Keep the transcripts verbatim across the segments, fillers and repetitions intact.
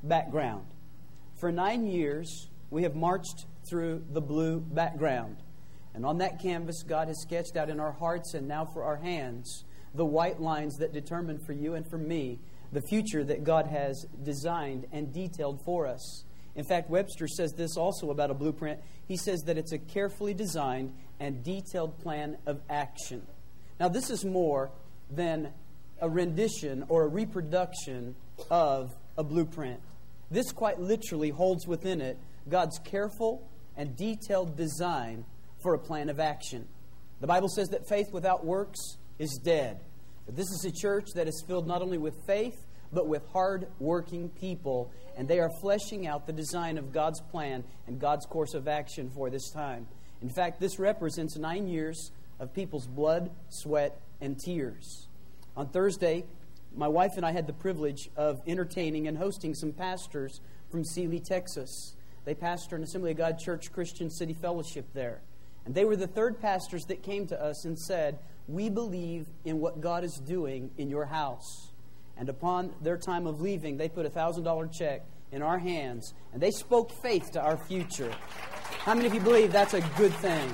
background. For nine years, we have marched through the blue background. And on that canvas, God has sketched out in our hearts and now for our hands the white lines that determine for you and for me the future that God has designed and detailed for us. In fact, Webster says this also about a blueprint. He says that it's a carefully designed and detailed plan of action. Now, this is more than a rendition or a reproduction of a blueprint. This quite literally holds within it God's careful and detailed design for a plan of action. The Bible says that faith without works is dead. But this is a church that is filled not only with faith, but with hard-working people, and they are fleshing out the design of God's plan and God's course of action for this time. In fact, this represents nine years of people's blood, sweat, and tears. On Thursday, my wife and I had the privilege of entertaining and hosting some pastors from Sealy, Texas. They pastor an Assembly of God Church Christian City Fellowship there. And they were the third pastors that came to us and said, "We believe in what God is doing in your house." And upon their time of leaving, they put a one thousand dollars check in our hands, and they spoke faith to our future. How many of you believe that's a good thing?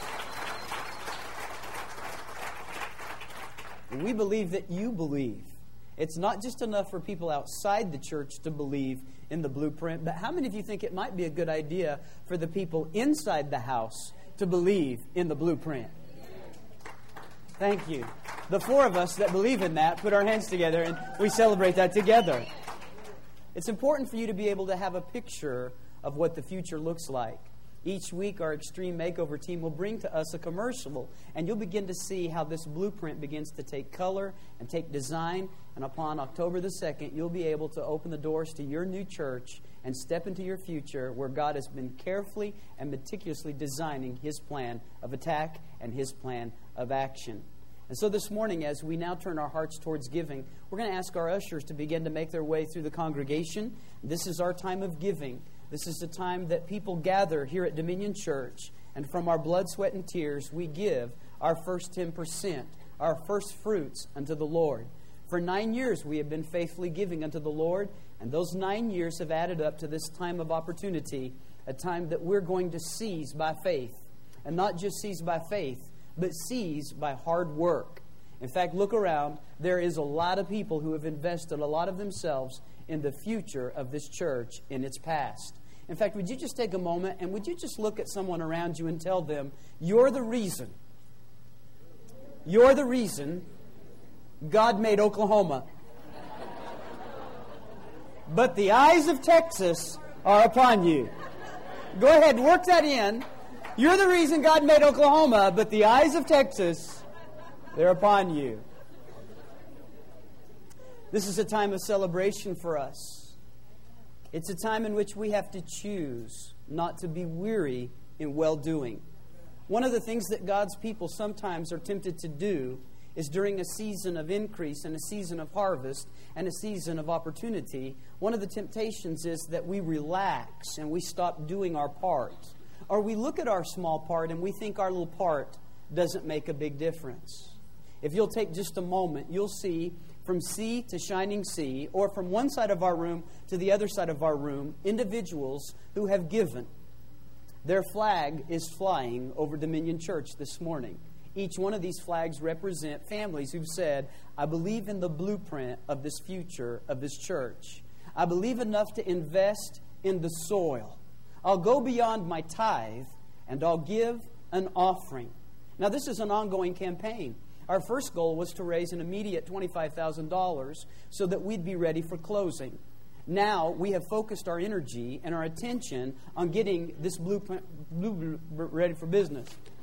And we believe that you believe. It's not just enough for people outside the church to believe in the blueprint, but how many of you think it might be a good idea for the people inside the house to believe in the blueprint? Thank you. The four of us that believe in that put our hands together and we celebrate that together. It's important for you to be able to have a picture of what the future looks like. Each week, our Extreme Makeover team will bring to us a commercial, and you'll begin to see how this blueprint begins to take color and take design. And upon October the second, you'll be able to open the doors to your new church and step into your future where God has been carefully and meticulously designing His plan of attack and His plan of action. And so this morning, as we now turn our hearts towards giving, we're going to ask our ushers to begin to make their way through the congregation. This is our time of giving. This is the time that people gather here at Dominion Church, and from our blood, sweat, and tears, we give our first ten percent, our first fruits unto the Lord. For nine years we have been faithfully giving unto the Lord, and those nine years have added up to this time of opportunity, a time that we're going to seize by faith. And not just seize by faith, but seize by hard work. In fact, look around. There is a lot of people who have invested a lot of themselves in the future of this church in its past. In fact, would you just take a moment and would you just look at someone around you and tell them, you're the reason. You're the reason God made Oklahoma. But the eyes of Texas are upon you. Go ahead and work that in. You're the reason God made Oklahoma, but the eyes of Texas, they're upon you. This is a time of celebration for us. It's a time in which we have to choose not to be weary in well-doing. One of the things that God's people sometimes are tempted to do is during a season of increase and a season of harvest and a season of opportunity, one of the temptations is that we relax and we stop doing our part. Or we look at our small part and we think our little part doesn't make a big difference. If you'll take just a moment, you'll see from sea to shining sea, or from one side of our room to the other side of our room, individuals who have given. Their flag is flying over Dominion Church this morning. Each one of these flags represent families who've said, I believe in the blueprint of this future of this church. I believe enough to invest in the soil. I'll go beyond my tithe and I'll give an offering. Now, this is an ongoing campaign. Our first goal was to raise an immediate twenty-five thousand dollars so that we'd be ready for closing. Now we have focused our energy and our attention on getting this blueprint blue, ready for business.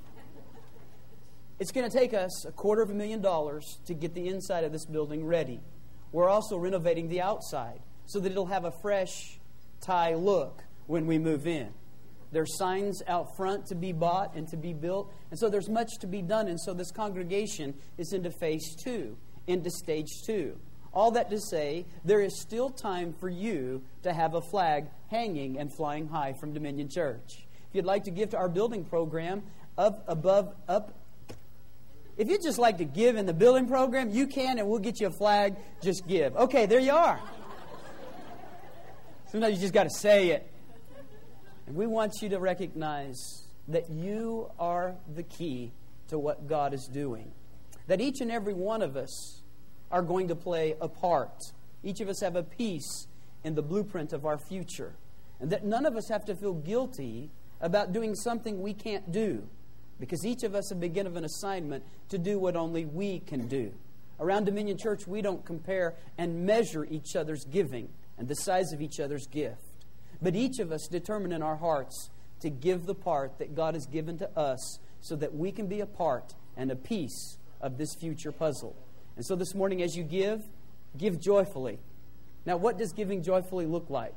It's going to take us a quarter of a million dollars to get the inside of this building ready. We're also renovating the outside so that it'll have a fresh tie look when we move in. There's signs out front to be bought and to be built. And so there's much to be done. And so this congregation is into phase two, into stage two. All that to say, there is still time for you to have a flag hanging and flying high from Dominion Church. If you'd like to give to our building program, up, above, up. If you'd just like to give in the building program, you can, and we'll get you a flag. Just give. Okay, there you are. Sometimes you just got to say it. And we want you to recognize that you are the key to what God is doing. That each and every one of us are going to play a part. Each of us have a piece in the blueprint of our future. And that none of us have to feel guilty about doing something we can't do. Because each of us have been given an assignment to do what only we can do. Around Dominion Church, we don't compare and measure each other's giving and the size of each other's gift. But each of us determine in our hearts to give the part that God has given to us so that we can be a part and a piece of this future puzzle. And so this morning as you give, give joyfully. Now, what does giving joyfully look like?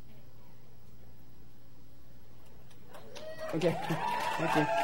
Okay. Thank you.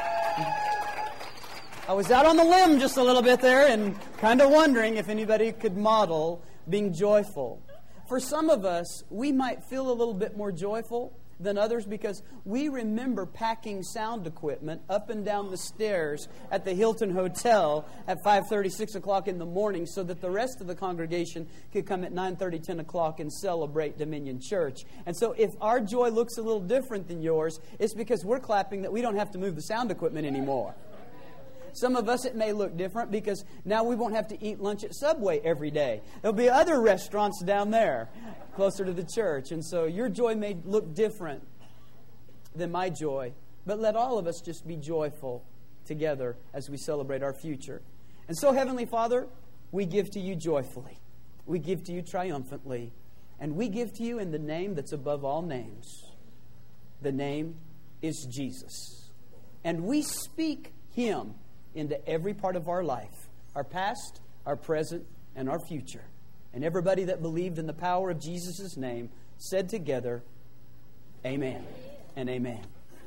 I was out on the limb just a little bit there and kind of wondering if anybody could model being joyful. For some of us, we might feel a little bit more joyful than others because we remember packing sound equipment up and down the stairs at the Hilton Hotel at five thirty, six o'clock in the morning so that the rest of the congregation could come at nine thirty, ten o'clock and celebrate Dominion Church. And so if our joy looks a little different than yours, it's because we're clapping that we don't have to move the sound equipment anymore. Some of us, it may look different because now we won't have to eat lunch at Subway every day. There'll be other restaurants down there closer to the church. And so your joy may look different than my joy. But let all of us just be joyful together as we celebrate our future. And so, Heavenly Father, we give to you joyfully. We give to you triumphantly. And we give to you in the name that's above all names. The name is Jesus. And we speak Him into every part of our life, our past, our present, and our future. And everybody that believed in the power of Jesus' name said together, amen and amen.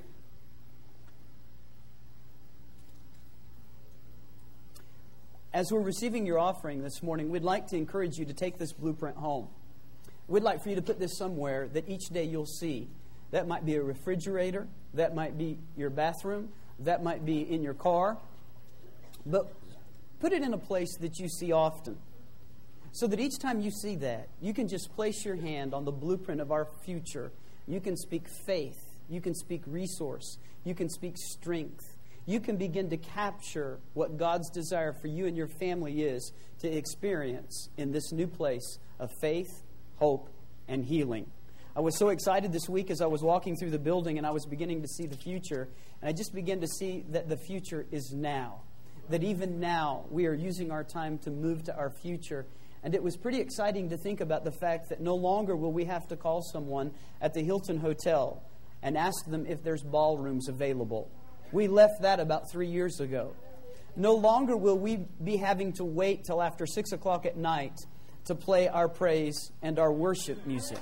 As we're receiving your offering this morning, we'd like to encourage you to take this blueprint home. We'd like for you to put this somewhere that each day you'll see. That might be a refrigerator. That might be your bathroom. That might be in your car. But put it in a place that you see often. So that each time you see that, you can just place your hand on the blueprint of our future. You can speak faith. You can speak resource. You can speak strength. You can begin to capture what God's desire for you and your family is to experience in this new place of faith, hope, and healing. I was so excited this week as I was walking through the building and I was beginning to see the future. And I just began to see that the future is now. That even now we are using our time to move to our future. And it was pretty exciting to think about the fact that no longer will we have to call someone at the Hilton Hotel and ask them if there's ballrooms available. We left that about three years ago. No longer will we be having to wait till after six o'clock at night to play our praise and our worship music.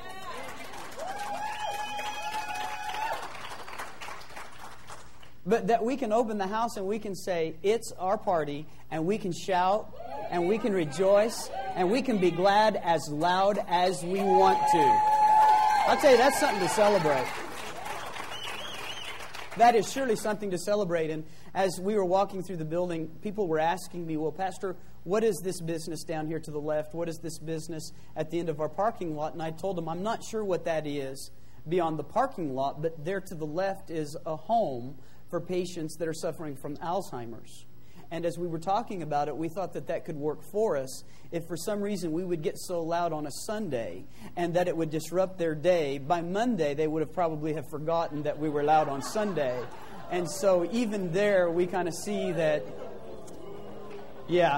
But that we can open the house and we can say, it's our party, and we can shout, and we can rejoice, and we can be glad as loud as we want to. I'll tell you, that's something to celebrate. That is surely something to celebrate. And as we were walking through the building, people were asking me, well, Pastor, what is this business down here to the left? What is this business at the end of our parking lot? And I told them, I'm not sure what that is beyond the parking lot, but there to the left is a home for patients that are suffering from Alzheimer's. And as we were talking about it, we thought that that could work for us if for some reason we would get so loud on a Sunday and that it would disrupt their day. By Monday, they would have probably have forgotten that we were loud on Sunday. And so even there, we kind of see that, yeah.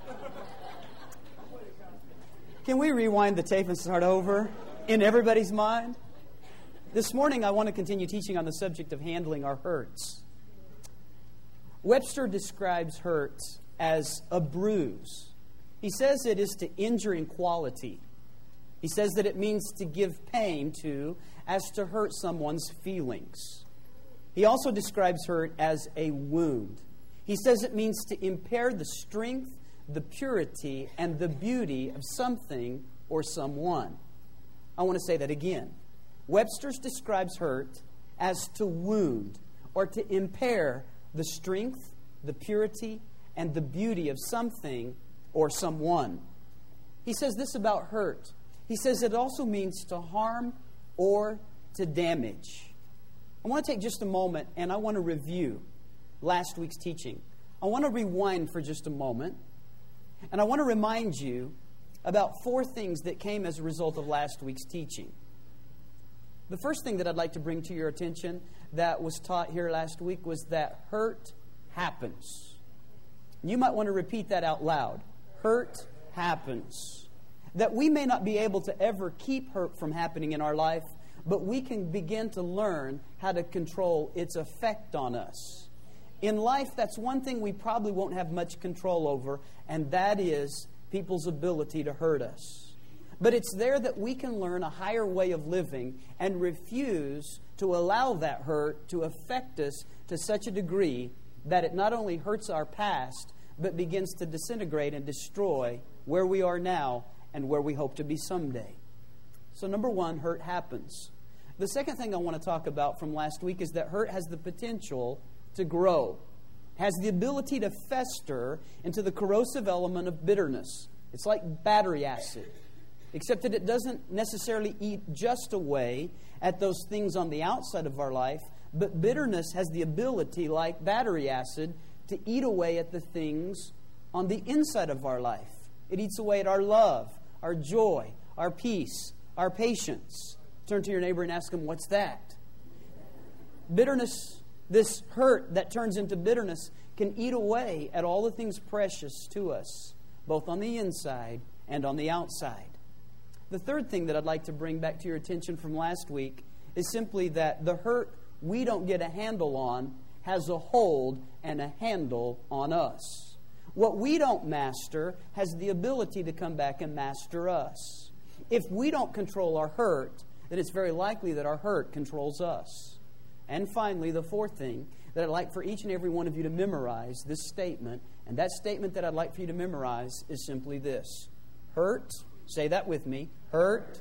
Can we rewind the tape and start over in everybody's mind? This morning, I want to continue teaching on the subject of handling our hurts. Webster describes hurt as a bruise. He says it is to injure in quality. He says that it means to give pain to, as to hurt someone's feelings. He also describes hurt as a wound. He says it means to impair the strength, the purity, and the beauty of something or someone. I want to say that again. Webster describes hurt as to wound or to impair the strength, the purity, and the beauty of something or someone. He says this about hurt. He says it also means to harm or to damage. I want to take just a moment and I want to review last week's teaching. I want to rewind for just a moment. And I want to remind you about four things that came as a result of last week's teaching. The first thing that I'd like to bring to your attention that was taught here last week was that hurt happens. You might want to repeat that out loud. Hurt happens. That we may not be able to ever keep hurt from happening in our life, but we can begin to learn how to control its effect on us. In life, that's one thing we probably won't have much control over, and that is people's ability to hurt us. But it's there that we can learn a higher way of living and refuse to allow that hurt to affect us to such a degree that it not only hurts our past, but begins to disintegrate and destroy where we are now and where we hope to be someday. So number one, hurt happens. The second thing I want to talk about from last week is that hurt has the potential to grow, has the ability to fester into the corrosive element of bitterness. It's like battery acid, except that it doesn't necessarily eat just away at those things on the outside of our life, but bitterness has the ability, like battery acid, to eat away at the things on the inside of our life. It eats away at our love, our joy, our peace, our patience. Turn to your neighbor and ask him, what's that? Bitterness, this hurt that turns into bitterness, can eat away at all the things precious to us, both on the inside and on the outside. The third thing that I'd like to bring back to your attention from last week is simply that the hurt we don't get a handle on has a hold and a handle on us. What we don't master has the ability to come back and master us. If we don't control our hurt, then it's very likely that our hurt controls us. And finally, the fourth thing that I'd like for each and every one of you to memorize, this statement, and that statement that I'd like for you to memorize is simply this. Hurt, say that with me, hurt,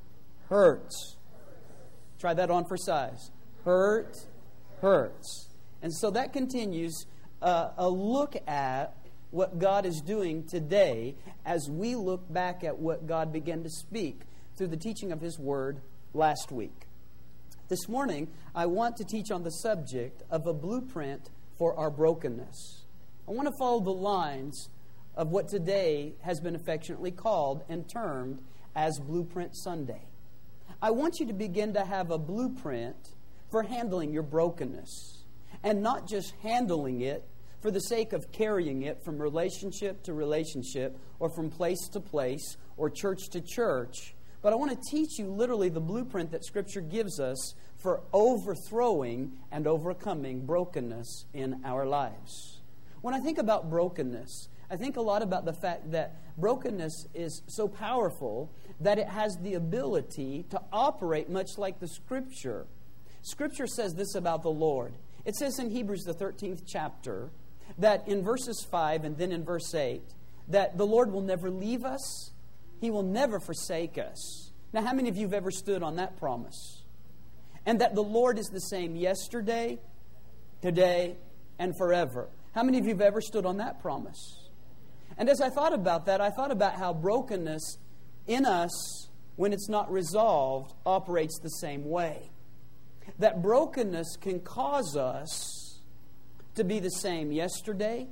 hurts. Try that on for size. Hurt, hurts. And so that continues uh, a look at what God is doing today as we look back at what God began to speak through the teaching of His Word last week. This morning, I want to teach on the subject of a blueprint for our brokenness. I want to follow the lines of what today has been affectionately called and termed as Blueprint Sunday. I want you to begin to have a blueprint for handling your brokenness, and not just handling it for the sake of carrying it from relationship to relationship or from place to place or church to church, but I want to teach you literally the blueprint that Scripture gives us for overthrowing and overcoming brokenness in our lives. When I think about brokenness, I think a lot about the fact that brokenness is so powerful that it has the ability to operate much like the Scripture. Scripture says this about the Lord. It says in Hebrews, the thirteenth chapter, that in verses five and then in verse eight, that the Lord will never leave us. He will never forsake us. Now, how many of you have ever stood on that promise? And that the Lord is the same yesterday, today, and forever. How many of you have ever stood on that promise? And as I thought about that, I thought about how brokenness in us, when it's not resolved, operates the same way. That brokenness can cause us to be the same yesterday,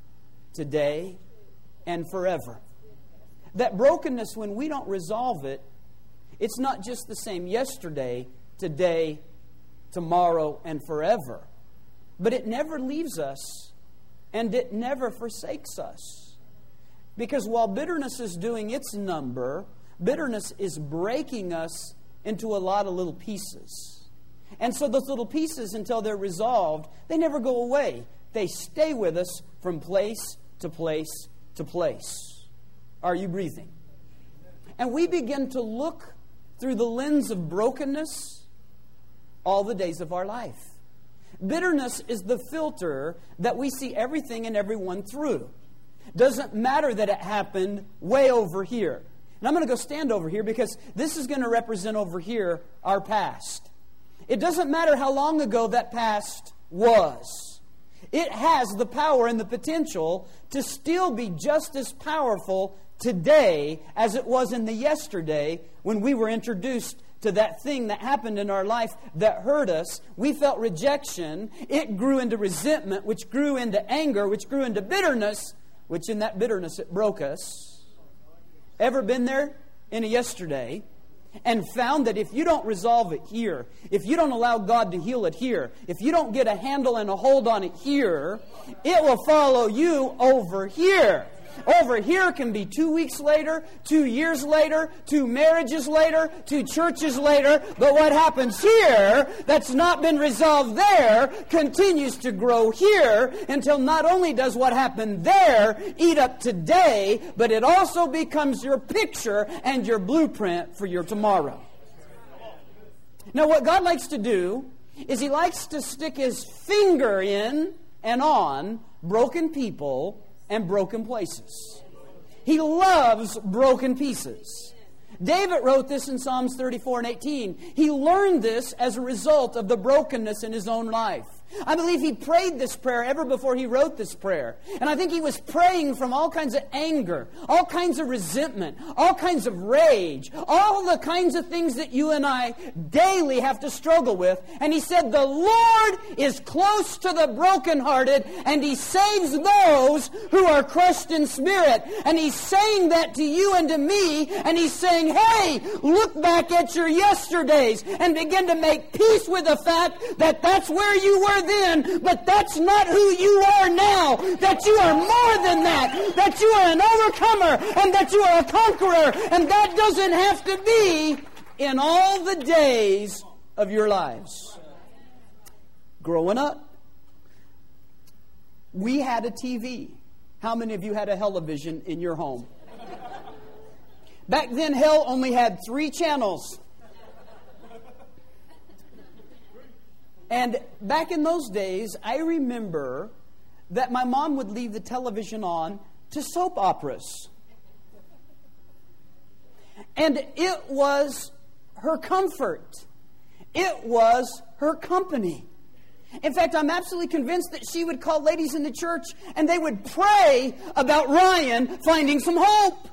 today, and forever. That brokenness, when we don't resolve it, it's not just the same yesterday, today, tomorrow, and forever. But it never leaves us, and it never forsakes us. Because while bitterness is doing its number, bitterness is breaking us into a lot of little pieces. And so those little pieces, until they're resolved, they never go away. They stay with us from place to place to place. Are you breathing? And we begin to look through the lens of brokenness all the days of our life. Bitterness is the filter that we see everything and everyone through. Doesn't matter that it happened way over here. And I'm going to go stand over here because this is going to represent over here our past. It doesn't matter how long ago that past was. It has the power and the potential to still be just as powerful today as it was in the yesterday when we were introduced to that thing that happened in our life that hurt us. We felt rejection. It grew into resentment, which grew into anger, which grew into bitterness, which in that bitterness it broke us. Ever been there in a yesterday and found that if you don't resolve it here, if you don't allow God to heal it here, if you don't get a handle and a hold on it here, it will follow you over here. Over here can be two weeks later, two years later, two marriages later, two churches later. But what happens here that's not been resolved there continues to grow here until not only does what happened there eat up today, but it also becomes your picture and your blueprint for your tomorrow. Now what God likes to do is He likes to stick His finger in and on broken people and broken places. He loves broken pieces. David wrote this in Psalms thirty-four and eighteen. He learned this as a result of the brokenness in his own life. I believe he prayed this prayer ever before he wrote this prayer. And I think he was praying from all kinds of anger, all kinds of resentment, all kinds of rage, all the kinds of things that you and I daily have to struggle with. And he said, the Lord is close to the brokenhearted, and He saves those who are crushed in spirit. And He's saying that to you and to me, and He's saying, hey, look back at your yesterdays and begin to make peace with the fact that that's where you were then, but that's not who you are now. That you are more than that. That you are an overcomer and that you are a conqueror. And that doesn't have to be in all the days of your lives. Growing up, we had a T V. How many of you had a television in your home? Back then, hell only had three channels. And back in those days, I remember that my mom would leave the television on to soap operas. And it was her comfort. It was her company. In fact, I'm absolutely convinced that she would call ladies in the church and they would pray about Ryan finding some hope.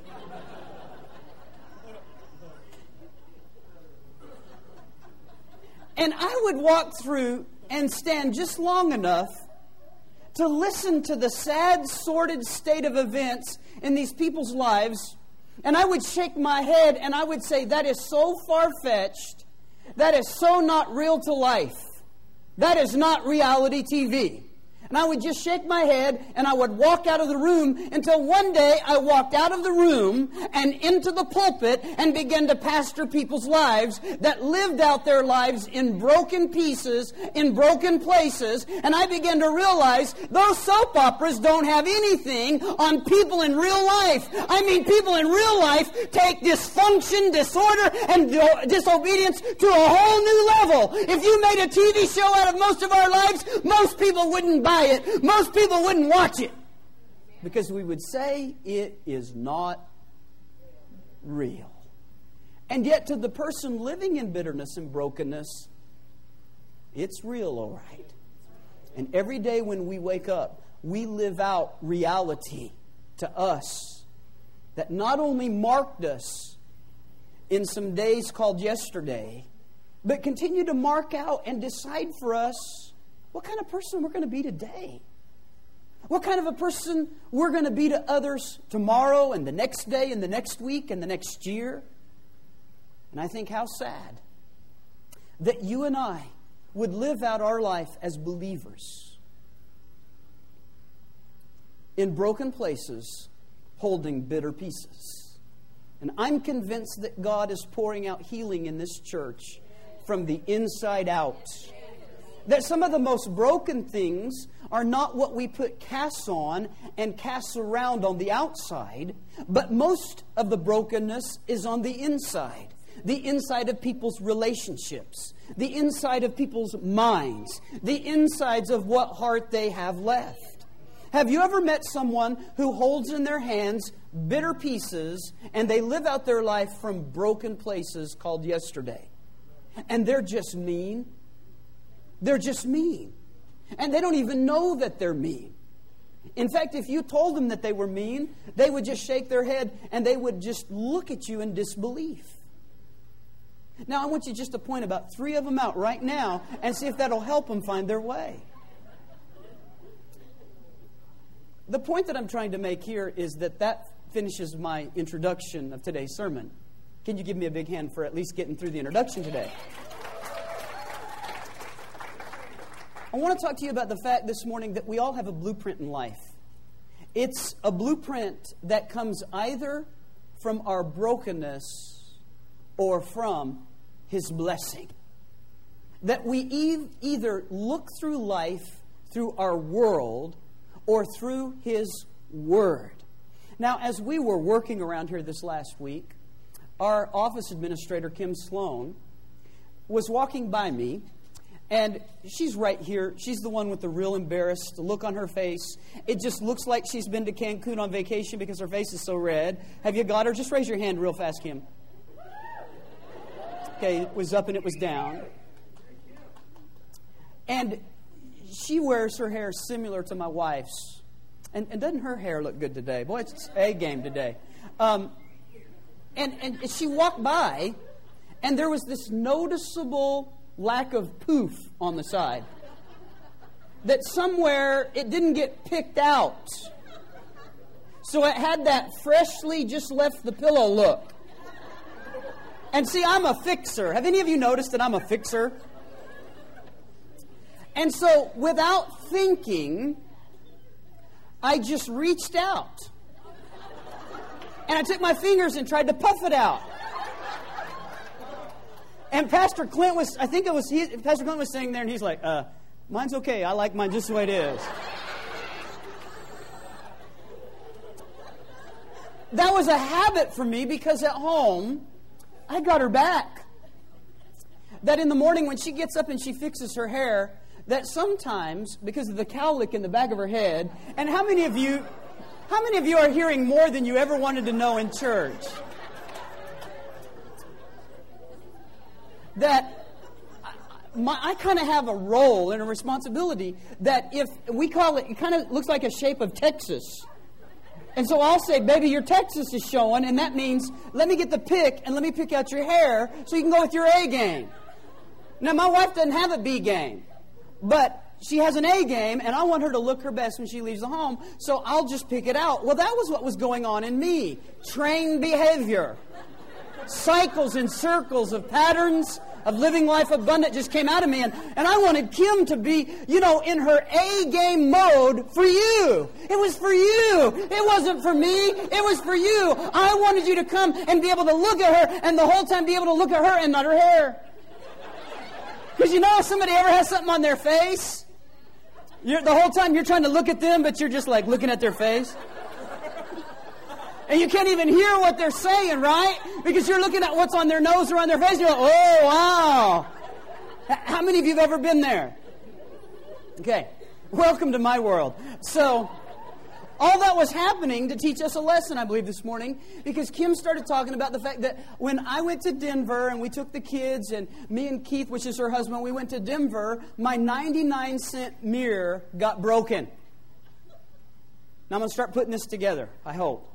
And I would walk through and stand just long enough to listen to the sad, sordid state of events in these people's lives. And I would shake my head and I would say, that is so far-fetched. That is so not real to life. That is not reality T V. And I would just shake my head and I would walk out of the room until one day I walked out of the room and into the pulpit and began to pastor people's lives that lived out their lives in broken pieces, in broken places. And I began to realize those soap operas don't have anything on people in real life. I mean, people in real life take dysfunction, disorder, and disobedience to a whole new level. If you made a T V show out of most of our lives, most people wouldn't buy it. Most people wouldn't watch it because we would say it is not real. And yet to the person living in bitterness and brokenness, it's real, all right. And every day when we wake up, we live out reality to us that not only marked us in some days called yesterday, but continue to mark out and decide for us what kind of person we're going to be today. What kind of a person we're going to be to others tomorrow and the next day and the next week and the next year. And I think how sad that you and I would live out our life as believers in broken places holding bitter pieces. And I'm convinced that God is pouring out healing in this church from the inside out. That some of the most broken things are not what we put casts on and casts around on the outside, but most of the brokenness is on the inside. The inside of people's relationships, the inside of people's minds, the insides of what heart they have left. Have you ever met someone who holds in their hands bitter pieces and they live out their life from broken places called yesterday? And they're just mean. They're just mean. And they don't even know that they're mean. In fact, if you told them that they were mean, they would just shake their head and they would just look at you in disbelief. Now, I want you just to point about three of them out right now and see if that'll help them find their way. The point that I'm trying to make here is that that finishes my introduction of today's sermon. Can you give me a big hand for at least getting through the introduction today? I want to talk to you about the fact this morning that we all have a blueprint in life. It's a blueprint that comes either from our brokenness or from His blessing. That we e- either look through life through our world or through His Word. Now, as we were working around here this last week, our office administrator, Kim Sloan, was walking by me. And she's right here. She's the one with the real embarrassed look on her face. It just looks like she's been to Cancun on vacation because her face is so red. Have you got her? Just raise your hand real fast, Kim. Okay, it was up and it was down. And she wears her hair similar to my wife's. And, and doesn't her hair look good today? Boy, it's A game today. Um, and, and she walked by, and there was this noticeable lack of poof on the side. That somewhere it didn't get picked out. So it had that freshly just left the pillow look. And see, I'm a fixer. Have any of you noticed that I'm a fixer? And so without thinking, I just reached out. And I took my fingers and tried to puff it out. And Pastor Clint was, I think it was, he, Pastor Clint was sitting there and he's like, uh, mine's okay. I like mine just the way it is. That was a habit for me because at home, I got her back. That in the morning when she gets up and she fixes her hair, that sometimes, because of the cowlick in the back of her head, and how many of you, how many of you are hearing more than you ever wanted to know in church? That my, I kind of have a role and a responsibility that if we call it, it kind of looks like a shape of Texas. And so I'll say, baby, your Texas is showing, and that means let me get the pick and let me pick out your hair so you can go with your A game. Now, my wife doesn't have a B game, but she has an A game, and I want her to look her best when she leaves the home, so I'll just pick it out. Well, that was what was going on in me. Trained behavior. Cycles and circles of patterns of living life abundant just came out of me. And, and I wanted Kim to be, you know, in her A-game mode for you. It was for you. It wasn't for me. It was for you. I wanted you to come and be able to look at her and the whole time be able to look at her and not her hair. Because you know if somebody ever has something on their face, you're, the whole time you're trying to look at them, but you're just like looking at their face. And you can't even hear what they're saying, right? Because you're looking at what's on their nose or on their face. And you're like, oh, wow. How many of you have ever been there? Okay. Welcome to my world. So, all that was happening to teach us a lesson, I believe, this morning. Because Kim started talking about the fact that when I went to Denver and we took the kids and me and Keith, which is her husband, we went to Denver, my ninety-nine cent mirror got broken. Now I'm going to start putting this together, I hope.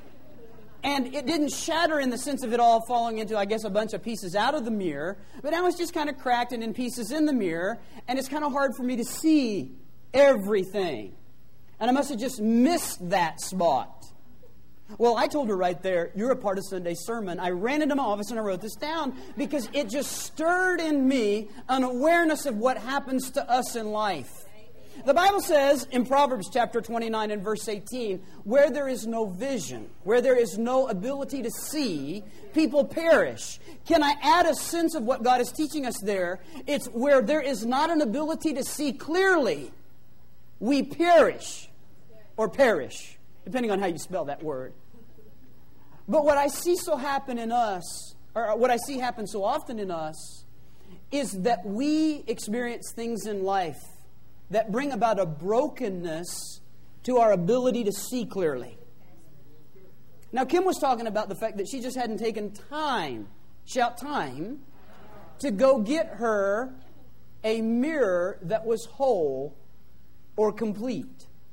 And it didn't shatter in the sense of it all falling into, I guess, a bunch of pieces out of the mirror. But now it's just kind of cracked and in pieces in the mirror. And it's kind of hard for me to see everything. And I must have just missed that spot. Well, I told her right there, you're a part of Sunday's sermon. I ran into my office and I wrote this down because it just stirred in me an awareness of what happens to us in life. The Bible says in Proverbs chapter twenty-nine and verse eighteen, where there is no vision, where there is no ability to see, people perish. Can I add a sense of what God is teaching us there? It's where there is not an ability to see clearly, we perish or perish, depending on how you spell that word. But what I see so happen in us, or what I see happen so often in us, is that we experience things in life that bring about a brokenness to our ability to see clearly. Now, Kim was talking about the fact that she just hadn't taken time, shout time, to go get her a mirror that was whole or complete.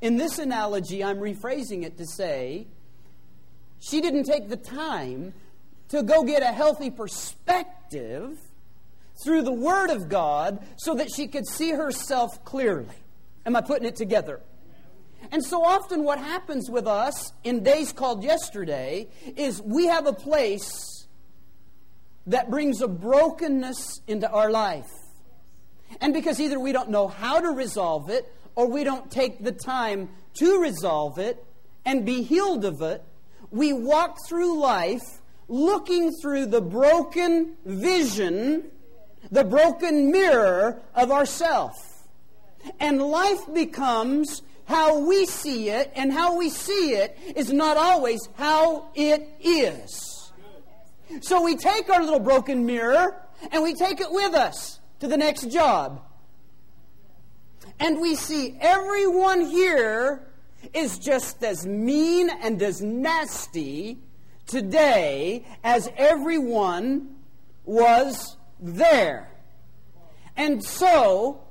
In this analogy, I'm rephrasing it to say, she didn't take the time to go get a healthy perspective through the Word of God so that she could see herself clearly. Am I putting it together? And so often what happens with us in days called yesterday is we have a place that brings a brokenness into our life. And because either we don't know how to resolve it, or we don't take the time to resolve it and be healed of it, we walk through life looking through the broken vision, the broken mirror of ourself. And life becomes how we see it, and how we see it is not always how it is. So we take our little broken mirror and we take it with us to the next job. And we see everyone here is just as mean and as nasty today as everyone was there. And so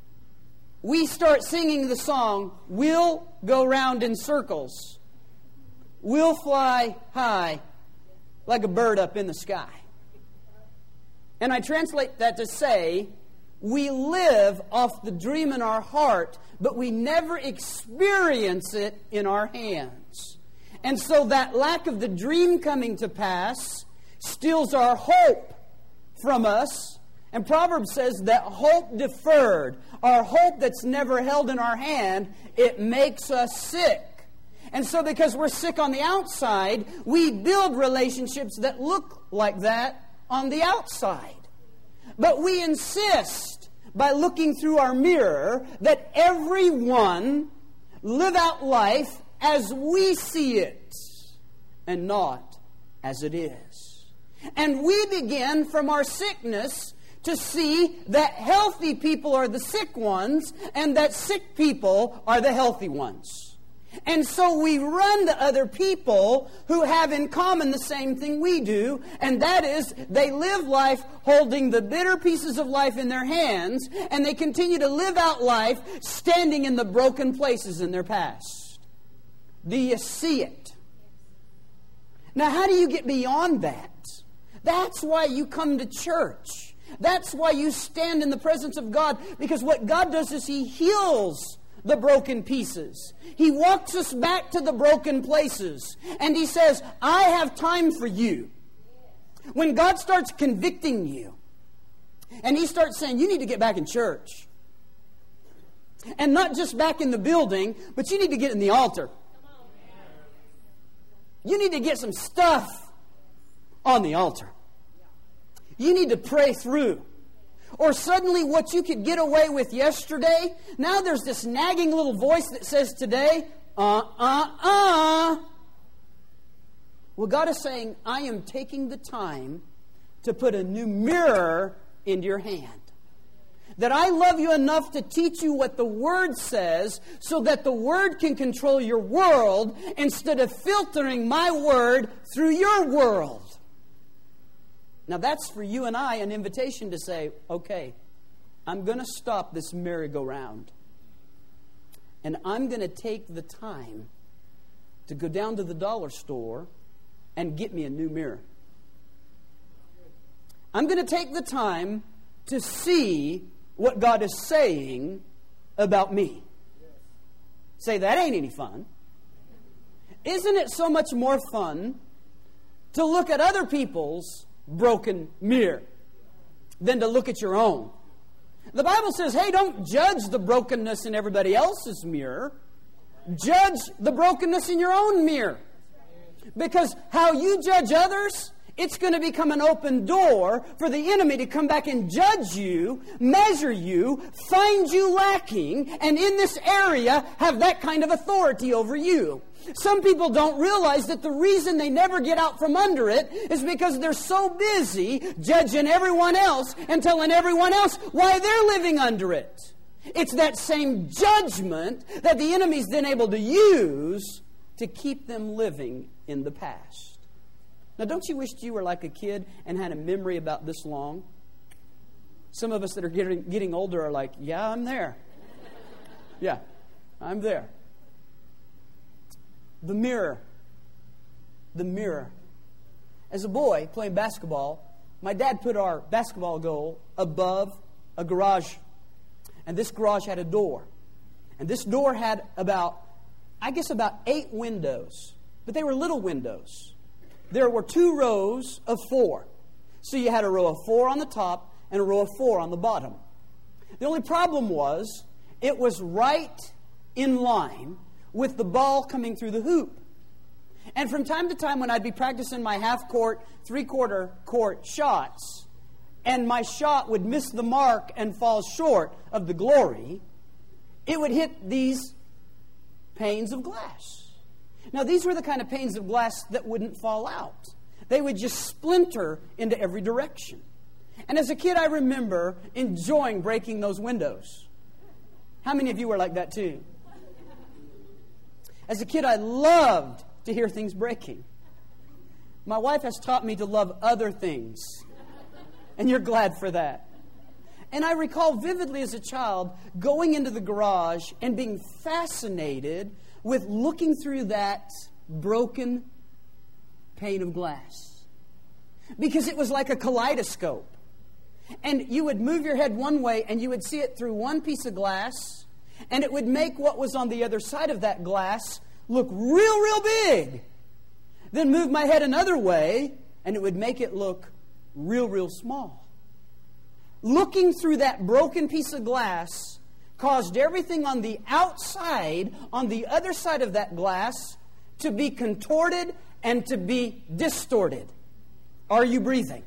we start singing the song, "We'll go round in circles. We'll fly high like a bird up in the sky." And I translate that to say, we live off the dream in our heart, but we never experience it in our hands. And so that lack of the dream coming to pass steals our hope from us. And Proverbs says that hope deferred, our hope that's never held in our hand, it makes us sick. And so because we're sick on the outside, we build relationships that look like that on the outside. But we insist, by looking through our mirror, that everyone live out life as we see it and not as it is. And we begin from our sickness to see that healthy people are the sick ones and that sick people are the healthy ones. And so we run to other people who have in common the same thing we do, and that is they live life holding the bitter pieces of life in their hands, and they continue to live out life standing in the broken places in their past. Do you see it? Now, how do you get beyond that? That's why you come to church. That's why you stand in the presence of God, because what God does is He heals the broken pieces. He walks us back to the broken places. And He says, I have time for you. When God starts convicting you, and He starts saying, you need to get back in church. And not just back in the building, but you need to get in the altar. You need to get some stuff on the altar. You need to pray through. Or suddenly what you could get away with yesterday, now there's this nagging little voice that says today, uh, uh, uh. Well, God is saying, I am taking the time to put a new mirror into your hand. That I love you enough to teach you what the Word says so that the Word can control your world instead of filtering my Word through your world. Now that's for you and I an invitation to say, okay, I'm going to stop this merry-go-round. And I'm going to take the time to go down to the dollar store and get me a new mirror. I'm going to take the time to see what God is saying about me. Say, that ain't any fun. Isn't it so much more fun to look at other people's broken mirror than to look at your own? The Bible says, hey, don't judge the brokenness in everybody else's mirror. Judge the brokenness in your own mirror. Because how you judge others, it's going to become an open door for the enemy to come back and judge you, measure you, find you lacking, and in this area have that kind of authority over you. Some people don't realize that the reason they never get out from under it is because they're so busy judging everyone else and telling everyone else why they're living under it. It's that same judgment that the enemy's then able to use to keep them living in the past. Now, don't you wish you were like a kid and had a memory about this long? Some of us that are getting, getting older are like, yeah, I'm there. Yeah, I'm there. The mirror. The mirror. As a boy playing basketball, my dad put our basketball goal above a garage. And this garage had a door. And this door had about, I guess about eight windows. But they were little windows. There were two rows of four. So you had a row of four on the top and a row of four on the bottom. The only problem was it was right in line with the ball coming through the hoop. And from time to time when I'd be practicing my half-court, three-quarter court shots, and my shot would miss the mark and fall short of the glory, it would hit these panes of glass. Now, these were the kind of panes of glass that wouldn't fall out. They would just splinter into every direction. And as a kid, I remember enjoying breaking those windows. How many of you were like that too? As a kid, I loved to hear things breaking. My wife has taught me to love other things. And you're glad for that. And I recall vividly as a child going into the garage and being fascinated with looking through that broken pane of glass. Because it was like a kaleidoscope. And you would move your head one way and you would see it through one piece of glass, and it would make what was on the other side of that glass look real, real big. Then move my head another way and it would make it look real, real small. Looking through that broken piece of glass caused everything on the outside, on the other side of that glass, to be contorted and to be distorted. Are you breathing?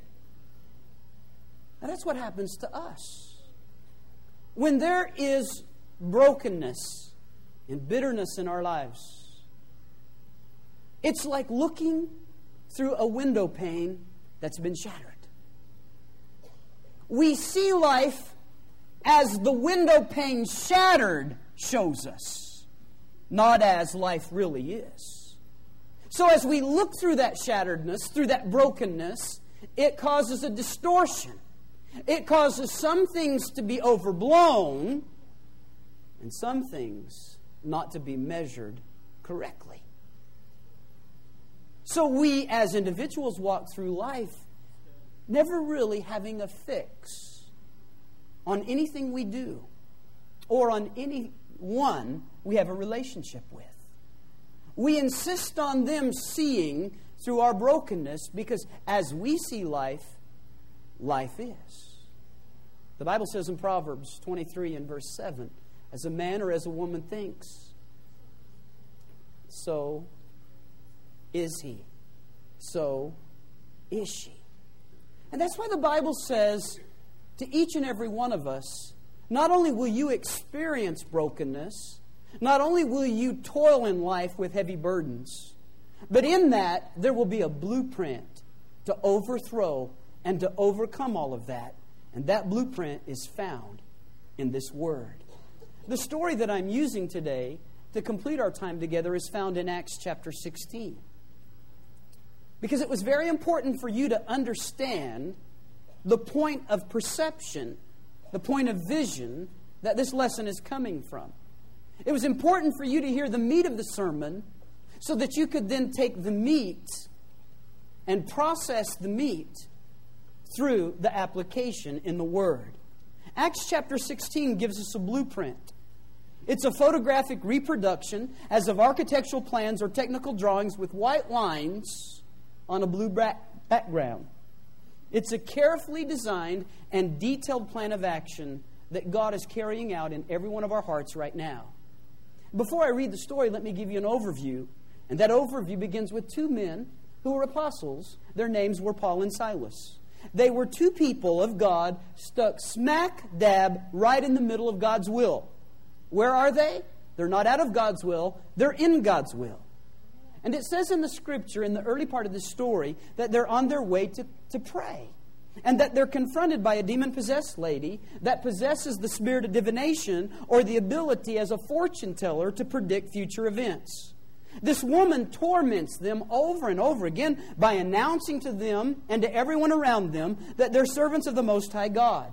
Now that's what happens to us. When there is brokenness and bitterness in our lives, it's like looking through a window pane that's been shattered. We see life as the window pane shattered shows us, not as life really is. So as we look through that shatteredness, through that brokenness, it causes a distortion. It causes some things to be overblown and some things not to be measured correctly. So we as individuals walk through life never really having a fix on anything we do or on anyone we have a relationship with. We insist on them seeing through our brokenness because as we see life, life is. The Bible says in Proverbs twenty-three and verse seven, as a man or as a woman thinks, so is he. So is she. And that's why the Bible says to each and every one of us, not only will you experience brokenness, not only will you toil in life with heavy burdens, but in that there will be a blueprint to overthrow and to overcome all of that. And that blueprint is found in this Word. The story that I'm using today to complete our time together is found in Acts chapter sixteen. Because it was very important for you to understand the point of perception, the point of vision that this lesson is coming from. It was important for you to hear the meat of the sermon so that you could then take the meat and process the meat through the application in the Word. Acts chapter sixteen gives us a blueprint. It's a photographic reproduction as of architectural plans or technical drawings with white lines on a blue background. It's a carefully designed and detailed plan of action that God is carrying out in every one of our hearts right now. Before I read the story, let me give you an overview. And that overview begins with two men who were apostles. Their names were Paul and Silas. They were two people of God stuck smack dab right in the middle of God's will. Where are they? They're not out of God's will. They're in God's will. And it says in the Scripture, in the early part of the story, that they're on their way to, to pray. And that they're confronted by a demon-possessed lady that possesses the spirit of divination or the ability as a fortune teller to predict future events. This woman torments them over and over again by announcing to them and to everyone around them that they're servants of the Most High God.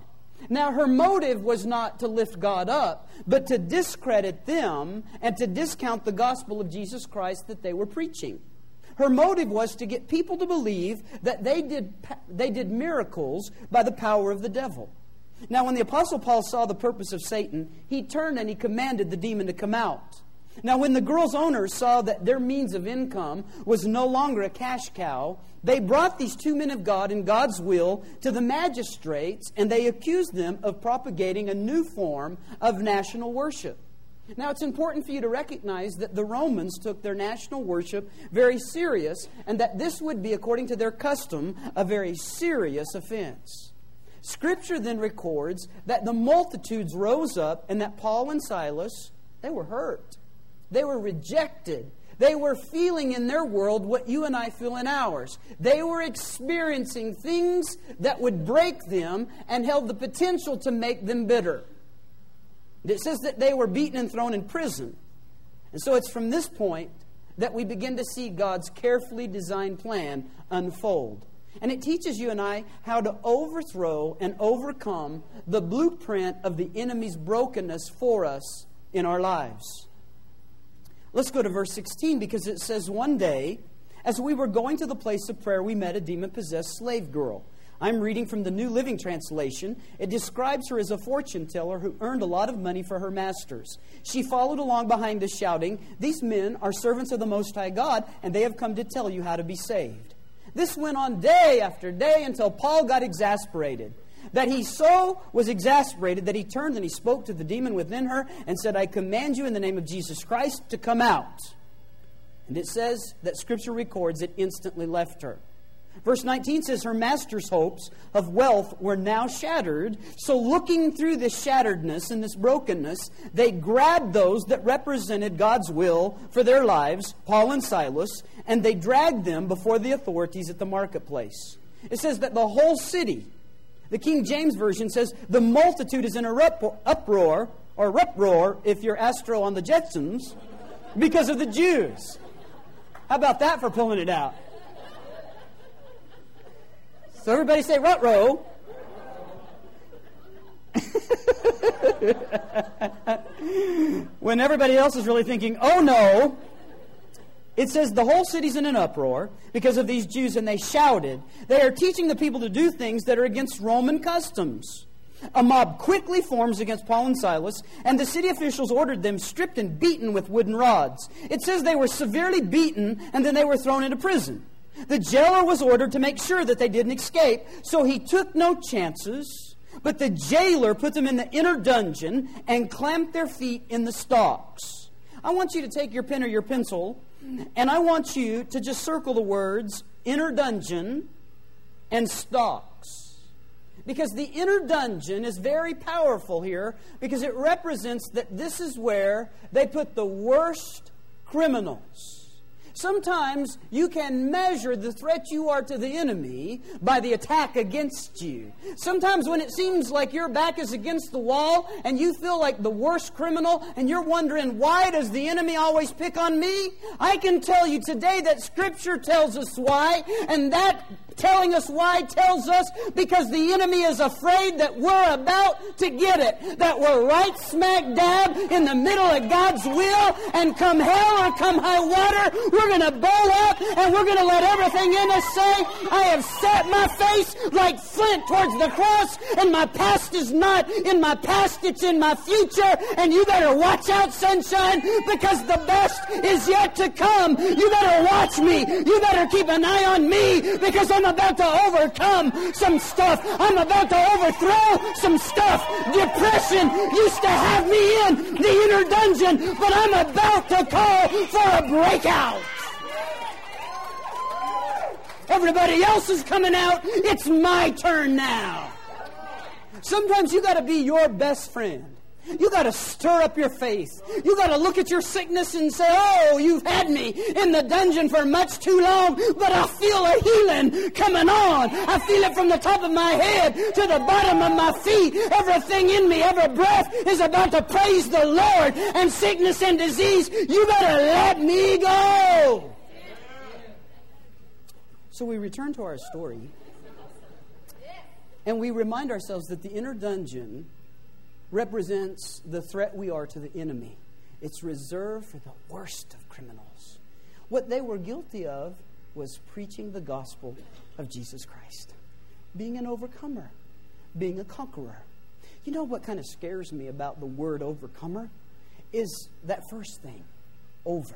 Now, her motive was not to lift God up, but to discredit them and to discount the gospel of Jesus Christ that they were preaching. Her motive was to get people to believe that they did, they did miracles by the power of the devil. Now, when the Apostle Paul saw the purpose of Satan, he turned and he commanded the demon to come out. Now, when the girl's owners saw that their means of income was no longer a cash cow, they brought these two men of God in God's will to the magistrates, and they accused them of propagating a new form of national worship. Now, it's important for you to recognize that the Romans took their national worship very serious, and that this would be, according to their custom, a very serious offense. Scripture then records that the multitudes rose up and that Paul and Silas, they were hurt. They were rejected. They were feeling in their world what you and I feel in ours. They were experiencing things that would break them and held the potential to make them bitter. It says that they were beaten and thrown in prison. And so it's from this point that we begin to see God's carefully designed plan unfold. And it teaches you and I how to overthrow and overcome the blueprint of the enemy's brokenness for us in our lives. Let's go to verse sixteen, because it says, one day, as we were going to the place of prayer, we met a demon-possessed slave girl. I'm reading from the New Living Translation. It describes her as a fortune teller who earned a lot of money for her masters. She followed along behind us shouting, "These men are servants of the Most High God, and they have come to tell you how to be saved." This went on day after day until Paul got exasperated. That he so was exasperated that he turned and he spoke to the demon within her and said, "I command you in the name of Jesus Christ to come out." And it says that Scripture records it instantly left her. Verse nineteen says, her master's hopes of wealth were now shattered. So looking through this shatteredness and this brokenness, they grabbed those that represented God's will for their lives, Paul and Silas, and they dragged them before the authorities at the marketplace. It says that the whole city, the King James Version says, the multitude is in a uproar, or uproar if you're Astro on the Jetsons, because of the Jews. How about that for pulling it out? So everybody say, "Rut-row." When everybody else is really thinking, "Oh no." It says the whole city's in an uproar because of these Jews, and they shouted. They are teaching the people to do things that are against Roman customs. A mob quickly forms against Paul and Silas, and the city officials ordered them stripped and beaten with wooden rods. It says they were severely beaten, and then they were thrown into prison. The jailer was ordered to make sure that they didn't escape, so he took no chances. But the jailer put them in the inner dungeon and clamped their feet in the stocks. I want you to take your pen or your pencil, and I want you to just circle the words inner dungeon and stocks. Because the inner dungeon is very powerful here, because it represents that this is where they put the worst criminals. Sometimes you can measure the threat you are to the enemy by the attack against you. Sometimes when it seems like your back is against the wall and you feel like the worst criminal and you're wondering, why does the enemy always pick on me? I can tell you today that Scripture tells us why, and that telling us why tells us because the enemy is afraid that we're about to get it, that we're right smack dab in the middle of God's will, and come hell or come high water, we're going to bow up and we're going to let everything in us say, "I have set my face like flint towards the cross, and my past is not in my past, it's in my future, and you better watch out, sunshine, because the best is yet to come. You better watch me. You better keep an eye on me, because I'm about to overcome some stuff. I'm about to overthrow some stuff. Depression used to have me in the inner dungeon, but I'm about to call for a breakout. Everybody else is coming out. It's my turn now." Sometimes you got to be your best friend. You got to stir up your faith. You got to look at your sickness and say, "Oh, you've had me in the dungeon for much too long, but I feel a healing coming on. I feel it from the top of my head to the bottom of my feet. Everything in me, every breath is about to praise the Lord. And sickness and disease, you better let me go." So we return to our story. And we remind ourselves that the inner dungeon represents the threat we are to the enemy. It's reserved for the worst of criminals. What they were guilty of was preaching the gospel of Jesus Christ. Being an overcomer. Being a conqueror. You know what kind of scares me about the word overcomer? Is that first thing. Over.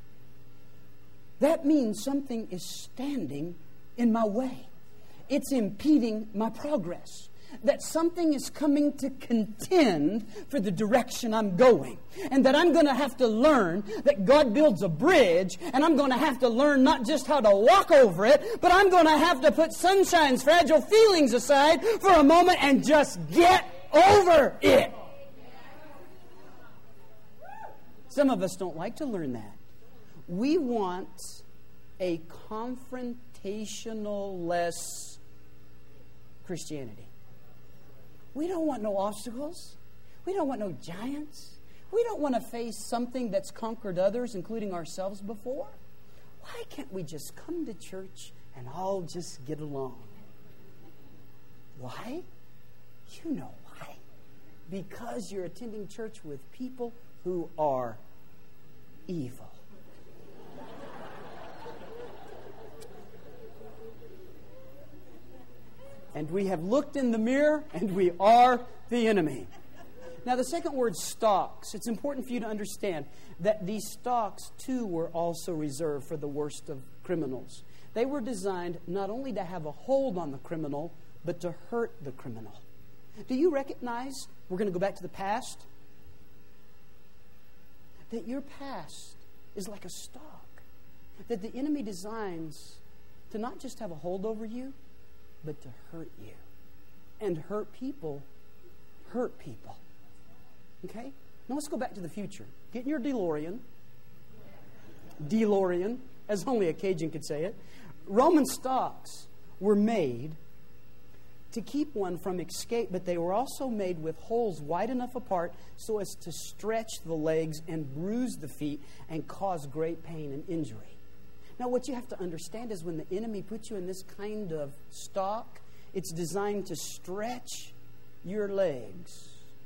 That means something is standing in my way. It's impeding my progress. That something is coming to contend for the direction I'm going. And that I'm going to have to learn that God builds a bridge, and I'm going to have to learn not just how to walk over it, but I'm going to have to put sunshine's fragile feelings aside for a moment and just get over it. Some of us don't like to learn that. We want a confrontational-less Christianity. We don't want no obstacles. We don't want no giants. We don't want to face something that's conquered others, including ourselves, before. Why can't we just come to church and all just get along? Why? You know why. Because you're attending church with people who are evil. And we have looked in the mirror, and we are the enemy. Now, the second word, stocks. It's important for you to understand that these stocks, too, were also reserved for the worst of criminals. They were designed not only to have a hold on the criminal, but to hurt the criminal. Do you recognize, we're going to go back to the past, that your past is like a stock, that the enemy designs to not just have a hold over you, but to hurt you. And hurt people hurt people. Okay? Now let's go back to the future. Get in your DeLorean. DeLorean, as only a Cajun could say it. Roman stocks were made to keep one from escape, but they were also made with holes wide enough apart so as to stretch the legs and bruise the feet and cause great pain and injury. Now, what you have to understand is when the enemy puts you in this kind of stock, it's designed to stretch your legs.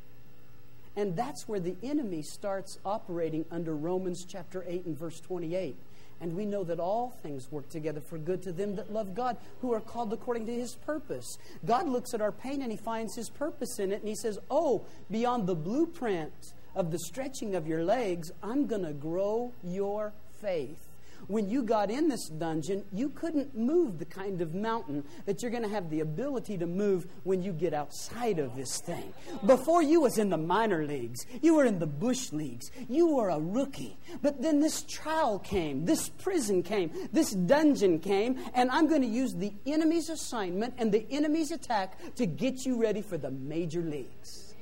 And that's where the enemy starts operating under Romans chapter eight and verse twenty-eight. And we know that all things work together for good to them that love God, who are called according to His purpose. God looks at our pain and He finds His purpose in it. And He says, oh, beyond the blueprint of the stretching of your legs, I'm going to grow your faith. When you got in this dungeon, you couldn't move the kind of mountain that you're going to have the ability to move when you get outside of this thing. Before, you was in the minor leagues. You were in the bush leagues. You were a rookie. But then this trial came. This prison came. This dungeon came. And I'm going to use the enemy's assignment and the enemy's attack to get you ready for the major leagues.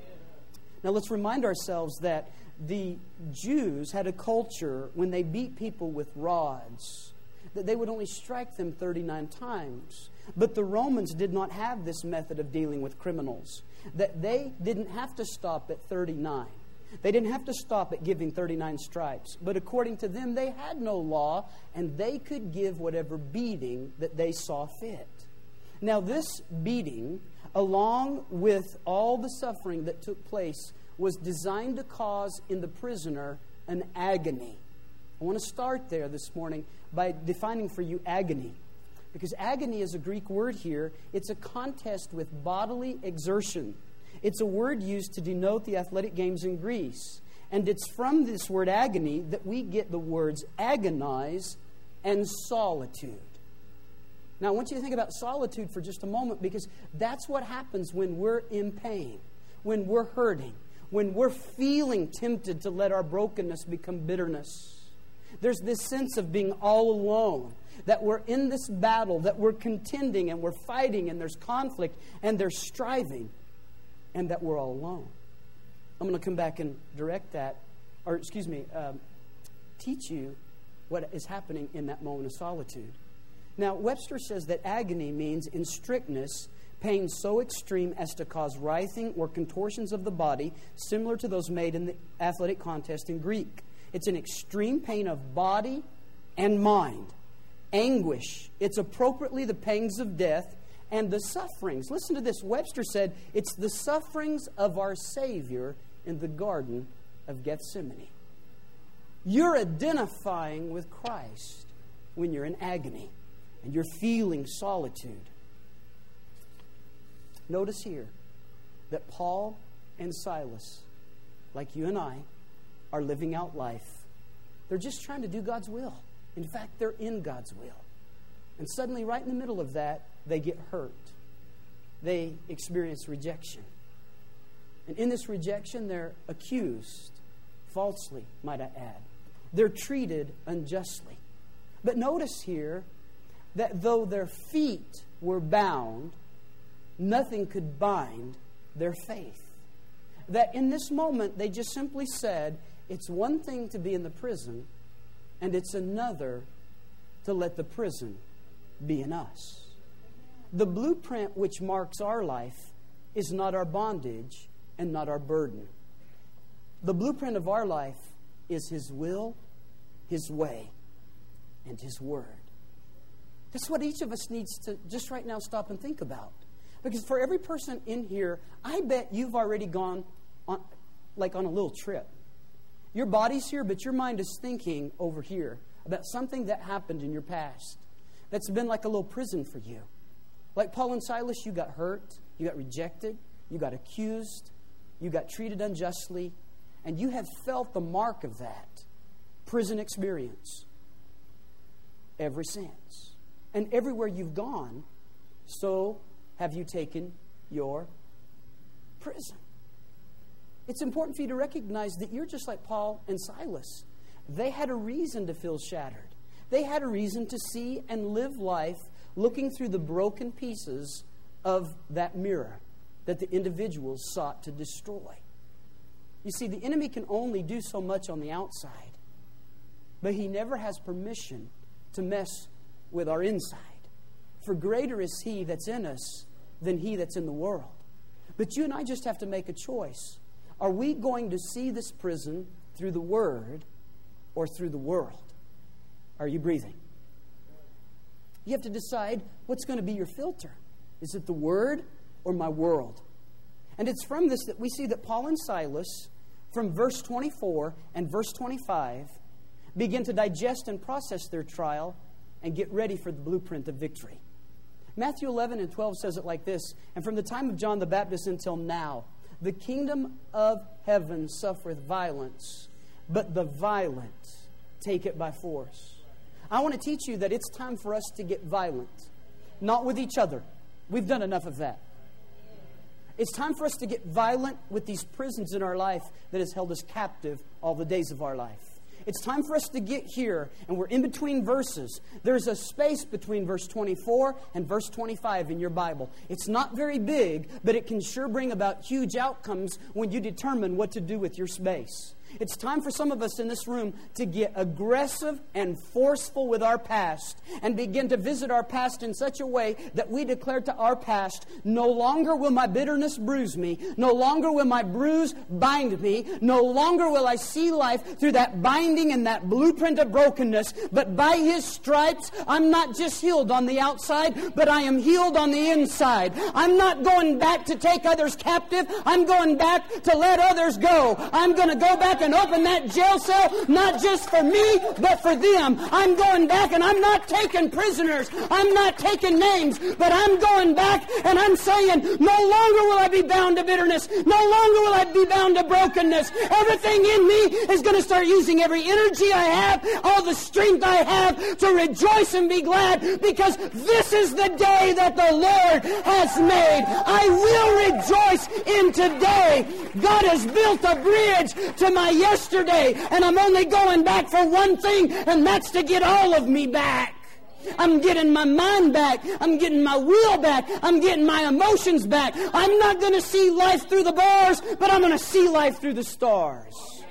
Now, let's remind ourselves that the Jews had a culture when they beat people with rods that they would only strike them thirty-nine times. But the Romans did not have this method of dealing with criminals. That they didn't have to stop at thirty-nine. They didn't have to stop at giving thirty-nine stripes. But according to them, they had no law, and they could give whatever beating that they saw fit. Now, this beating, along with all the suffering that took place, was designed to cause in the prisoner an agony. I want to start there this morning by defining for you agony. Because agony is a Greek word here. It's a contest with bodily exertion. It's a word used to denote the athletic games in Greece. And it's from this word agony that we get the words agonize and solitude. Now, I want you to think about solitude for just a moment, because that's what happens when we're in pain, when we're hurting, when we're feeling tempted to let our brokenness become bitterness. There's this sense of being all alone, that we're in this battle, that we're contending and we're fighting and there's conflict and there's striving, and that we're all alone. I'm going to come back and direct that, or excuse me, um, teach you what is happening in that moment of solitude. Now, Webster says that agony means, in strictness, pain so extreme as to cause writhing or contortions of the body, similar to those made in the athletic contest in Greek. It's an extreme pain of body and mind. Anguish. It's appropriately the pangs of death, and the sufferings. Listen to this. Webster said, it's the sufferings of our Savior in the Garden of Gethsemane. You're identifying with Christ when you're in agony and you're feeling solitude. Notice here that Paul and Silas, like you and I, are living out life. They're just trying to do God's will. In fact, they're in God's will. And suddenly, right in the middle of that, they get hurt. They experience rejection. And in this rejection, they're accused, falsely, might I add. They're treated unjustly. But notice here that though their feet were bound, nothing could bind their faith. That in this moment, they just simply said, it's one thing to be in the prison, and it's another to let the prison be in us. The blueprint which marks our life is not our bondage and not our burden. The blueprint of our life is His will, His way, and His word. That's what each of us needs to just right now stop and think about. Because for every person in here, I bet you've already gone on, like on a little trip. Your body's here, but your mind is thinking over here about something that happened in your past that's been like a little prison for you. Like Paul and Silas, you got hurt, you got rejected, you got accused, you got treated unjustly, and you have felt the mark of that prison experience ever since. And everywhere you've gone, so have you taken your prison. It's important for you to recognize that you're just like Paul and Silas. They had a reason to feel shattered. They had a reason to see and live life looking through the broken pieces of that mirror that the individuals sought to destroy. You see, the enemy can only do so much on the outside, but he never has permission to mess with our inside. For greater is He that's in us than he that's in the world. But you and I just have to make a choice. Are we going to see this prison through the Word or through the world? Are you breathing? You have to decide what's going to be your filter. Is it the Word or my world? And it's from this that we see that Paul and Silas, from verse twenty-four and verse twenty-five, begin to digest and process their trial and get ready for the blueprint of victory. Matthew eleven and twelve says it like this, and from the time of John the Baptist until now, the kingdom of heaven suffereth violence, but the violent take it by force. I want to teach you that it's time for us to get violent. Not with each other. We've done enough of that. It's time for us to get violent with these prisons in our life that has held us captive all the days of our life. It's time for us to get here, and we're in between verses. There's a space between verse twenty-four and verse twenty-five in your Bible. It's not very big, but it can sure bring about huge outcomes when you determine what to do with your space. It's time for some of us in this room to get aggressive and forceful with our past and begin to visit our past in such a way that we declare to our past, no longer will my bitterness bruise me, no longer will my bruise bind me, no longer will I see life through that binding and that blueprint of brokenness, but by His stripes, I'm not just healed on the outside, but I am healed on the inside. I'm not going back to take others captive. I'm going back to let others go. I'm going to go back and open that jail cell, not just for me, but for them. I'm going back and I'm not taking prisoners. I'm not taking names, but I'm going back and I'm saying, no longer will I be bound to bitterness. No longer will I be bound to brokenness. Everything in me is going to start using every energy I have, all the strength I have to rejoice and be glad, because this is the day that the Lord has made. I will rejoice in today. God has built a bridge to my yesterday, and I'm only going back for one thing, and that's to get all of me back. I'm getting my mind back. I'm getting my will back. I'm getting my emotions back. I'm not going to see life through the bars, but I'm going to see life through the stars.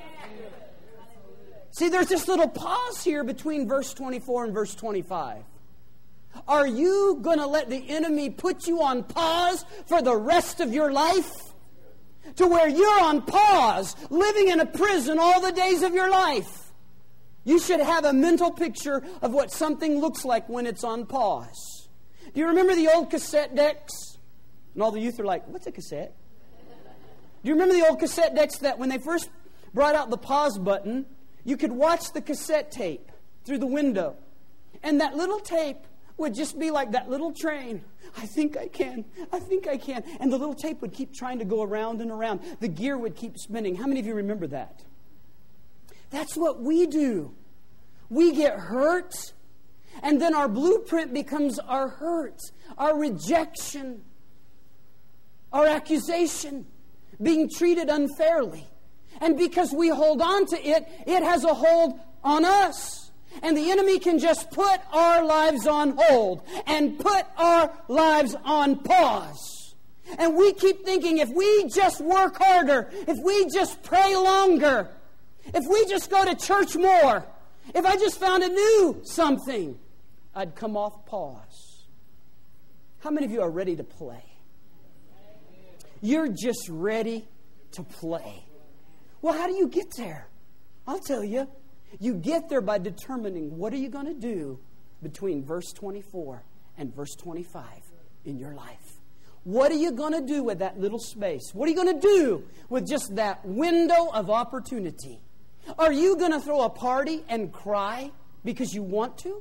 See, there's this little pause here between verse twenty-four and verse twenty-five. Are you going to let the enemy put you on pause for the rest of your life? To where you're on pause, living in a prison all the days of your life. You should have a mental picture of what something looks like when it's on pause. Do you remember the old cassette decks? And all the youth are like, what's a cassette? Do you remember the old cassette decks that when they first brought out the pause button, you could watch the cassette tape through the window? And that little tape would just be like that little train. I think I can. I think I can. And the little tape would keep trying to go around and around. The gear would keep spinning. How many of you remember that? That's what we do. We get hurt, and then our blueprint becomes our hurt, our rejection, our accusation, being treated unfairly. And because we hold on to it, it has a hold on us. And the enemy can just put our lives on hold and put our lives on pause. And we keep thinking, if we just work harder, if we just pray longer, if we just go to church more, if I just found a new something, I'd come off pause. How many of you are ready to play? You're just ready to play. Well, how do you get there? I'll tell you. You get there by determining what are you going to do between verse twenty-four and verse twenty-five in your life. What are you going to do with that little space? What are you going to do with just that window of opportunity? Are you going to throw a party and cry because you want to?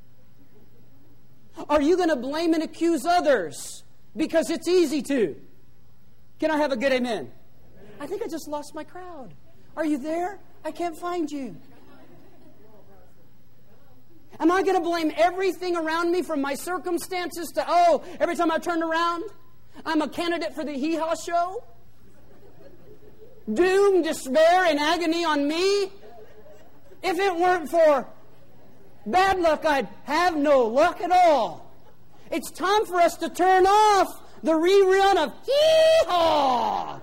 Are you going to blame and accuse others because it's easy to? Can I have a good amen? I think I just lost my crowd. Are you there? I can't find you. Am I going to blame everything around me from my circumstances to, oh, every time I turn around, I'm a candidate for the hee-haw show? Doom, despair, and agony on me? If it weren't for bad luck, I'd have no luck at all. It's time for us to turn off the rerun of hee-haw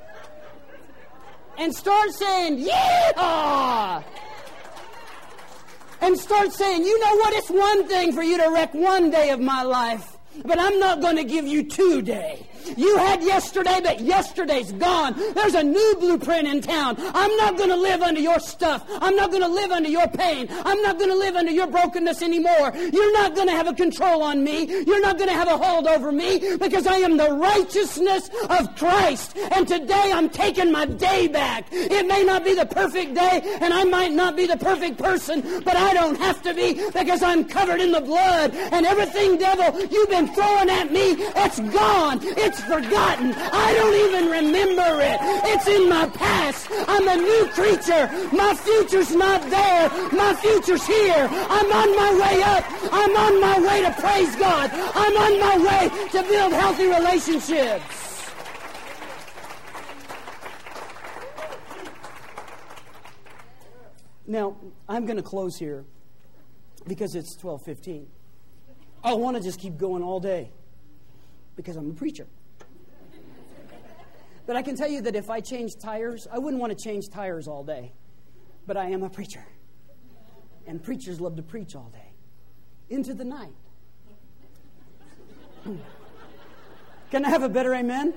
and start saying, yee-haw! And start saying, you know what? It's one thing for you to wreck one day of my life, but I'm not going to give you two days. You had yesterday, but yesterday's gone. There's a new blueprint in town. I'm not going to live under your stuff. I'm not going to live under your pain. I'm not going to live under your brokenness anymore. You're not going to have a control on me. You're not going to have a hold over me because I am the righteousness of Christ. And today I'm taking my day back. It may not be the perfect day and I might not be the perfect person, but I don't have to be because I'm covered in the blood. And everything, devil, you've been throwing at me, it's gone. It's forgotten. I don't even remember it. It's in my past. I'm a new creature. My future's not there. My future's here. I'm on my way up. I'm on my way to praise God. I'm on my way to build healthy relationships. Now, I'm going to close here because it's twelve fifteen. I want to just keep going all day because I'm a preacher. But I can tell you that if I changed tires, I wouldn't want to change tires all day. But I am a preacher. And preachers love to preach all day. Into the night. Can I have a better amen?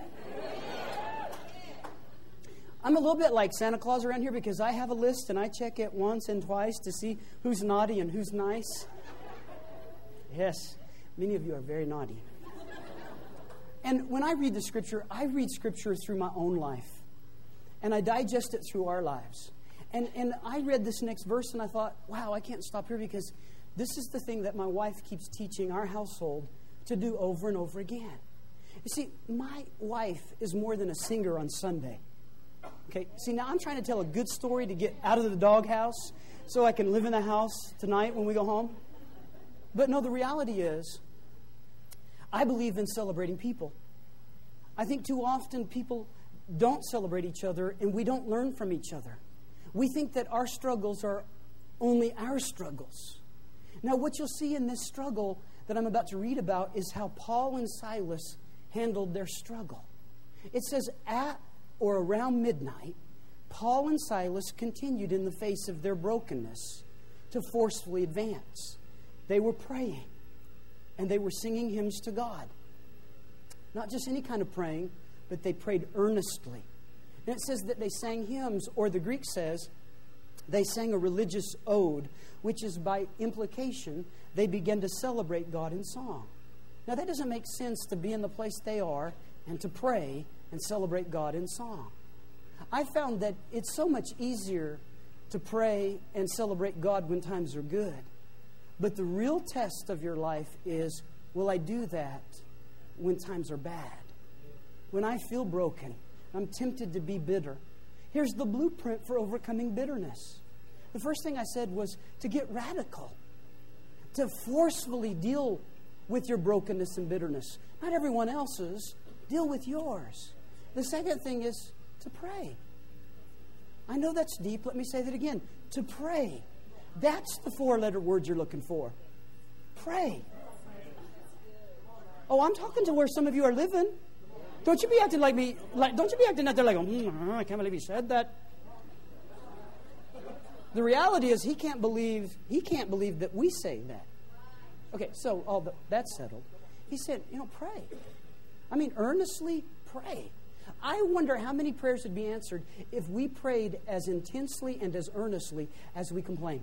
I'm a little bit like Santa Claus around here because I have a list and I check it once and twice to see who's naughty and who's nice. Yes, many of you are very naughty. And when I read the Scripture, I read Scripture through my own life. And I digest it through our lives. And, and I read this next verse and I thought, wow, I can't stop here because this is the thing that my wife keeps teaching our household to do over and over again. You see, my wife is more than a singer on Sunday. Okay, see, now I'm trying to tell a good story to get out of the doghouse so I can live in the house tonight when we go home. But no, the reality is, I believe in celebrating people. I think too often people don't celebrate each other and we don't learn from each other. We think that our struggles are only our struggles. Now, what you'll see in this struggle that I'm about to read about is how Paul and Silas handled their struggle. It says, at or around midnight, Paul and Silas continued in the face of their brokenness to forcefully advance. They were praying. And they were singing hymns to God. Not just any kind of praying, but they prayed earnestly. And it says that they sang hymns, or the Greek says they sang a religious ode, which is by implication they began to celebrate God in song. Now, that doesn't make sense to be in the place they are and to pray and celebrate God in song. I found that it's so much easier to pray and celebrate God when times are good. But the real test of your life is, will I do that when times are bad? When I feel broken, I'm tempted to be bitter. Here's the blueprint for overcoming bitterness. The first thing I said was to get radical, to forcefully deal with your brokenness and bitterness. Not everyone else's. Deal with yours. The second thing is to pray. I know that's deep. Let me say that again. To pray. That's the four-letter word you're looking for. Pray. Oh, I'm talking to where some of you are living. Don't you be acting like me. Like, don't you be acting out there like, mm, I can't believe he said that. The reality is he can't believe he can't believe that we say that. Okay, so all the, that's settled. He said, you know, pray. I mean, earnestly pray. I wonder how many prayers would be answered if we prayed as intensely and as earnestly as we complain.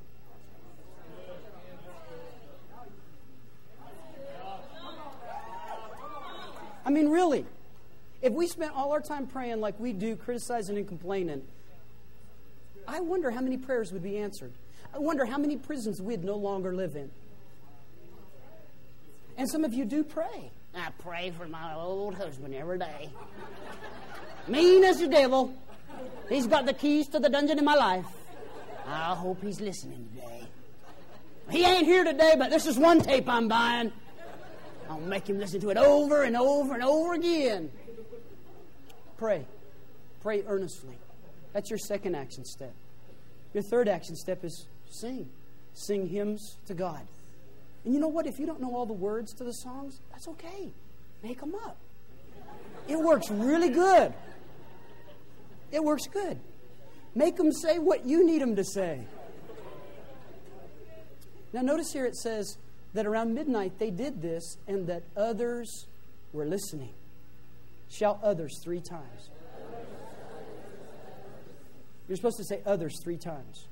I mean, really, if we spent all our time praying like we do, criticizing and complaining, I wonder how many prayers would be answered. I wonder how many prisons we'd no longer live in. And some of you do pray. I pray for my old husband every day. Mean as the devil. He's got the keys to the dungeon in my life. I hope he's listening today. He ain't here today, but this is one tape I'm buying. I'll make him listen to it over and over and over again. Pray. Pray earnestly. That's your second action step. Your third action step is sing. Sing hymns to God. And you know what? If you don't know all the words to the songs, that's okay. Make them up. It works really good. It works good. Make them say what you need them to say. Now notice here it says that around midnight they did this and that others were listening. Shout others three times. You're supposed to say others three times.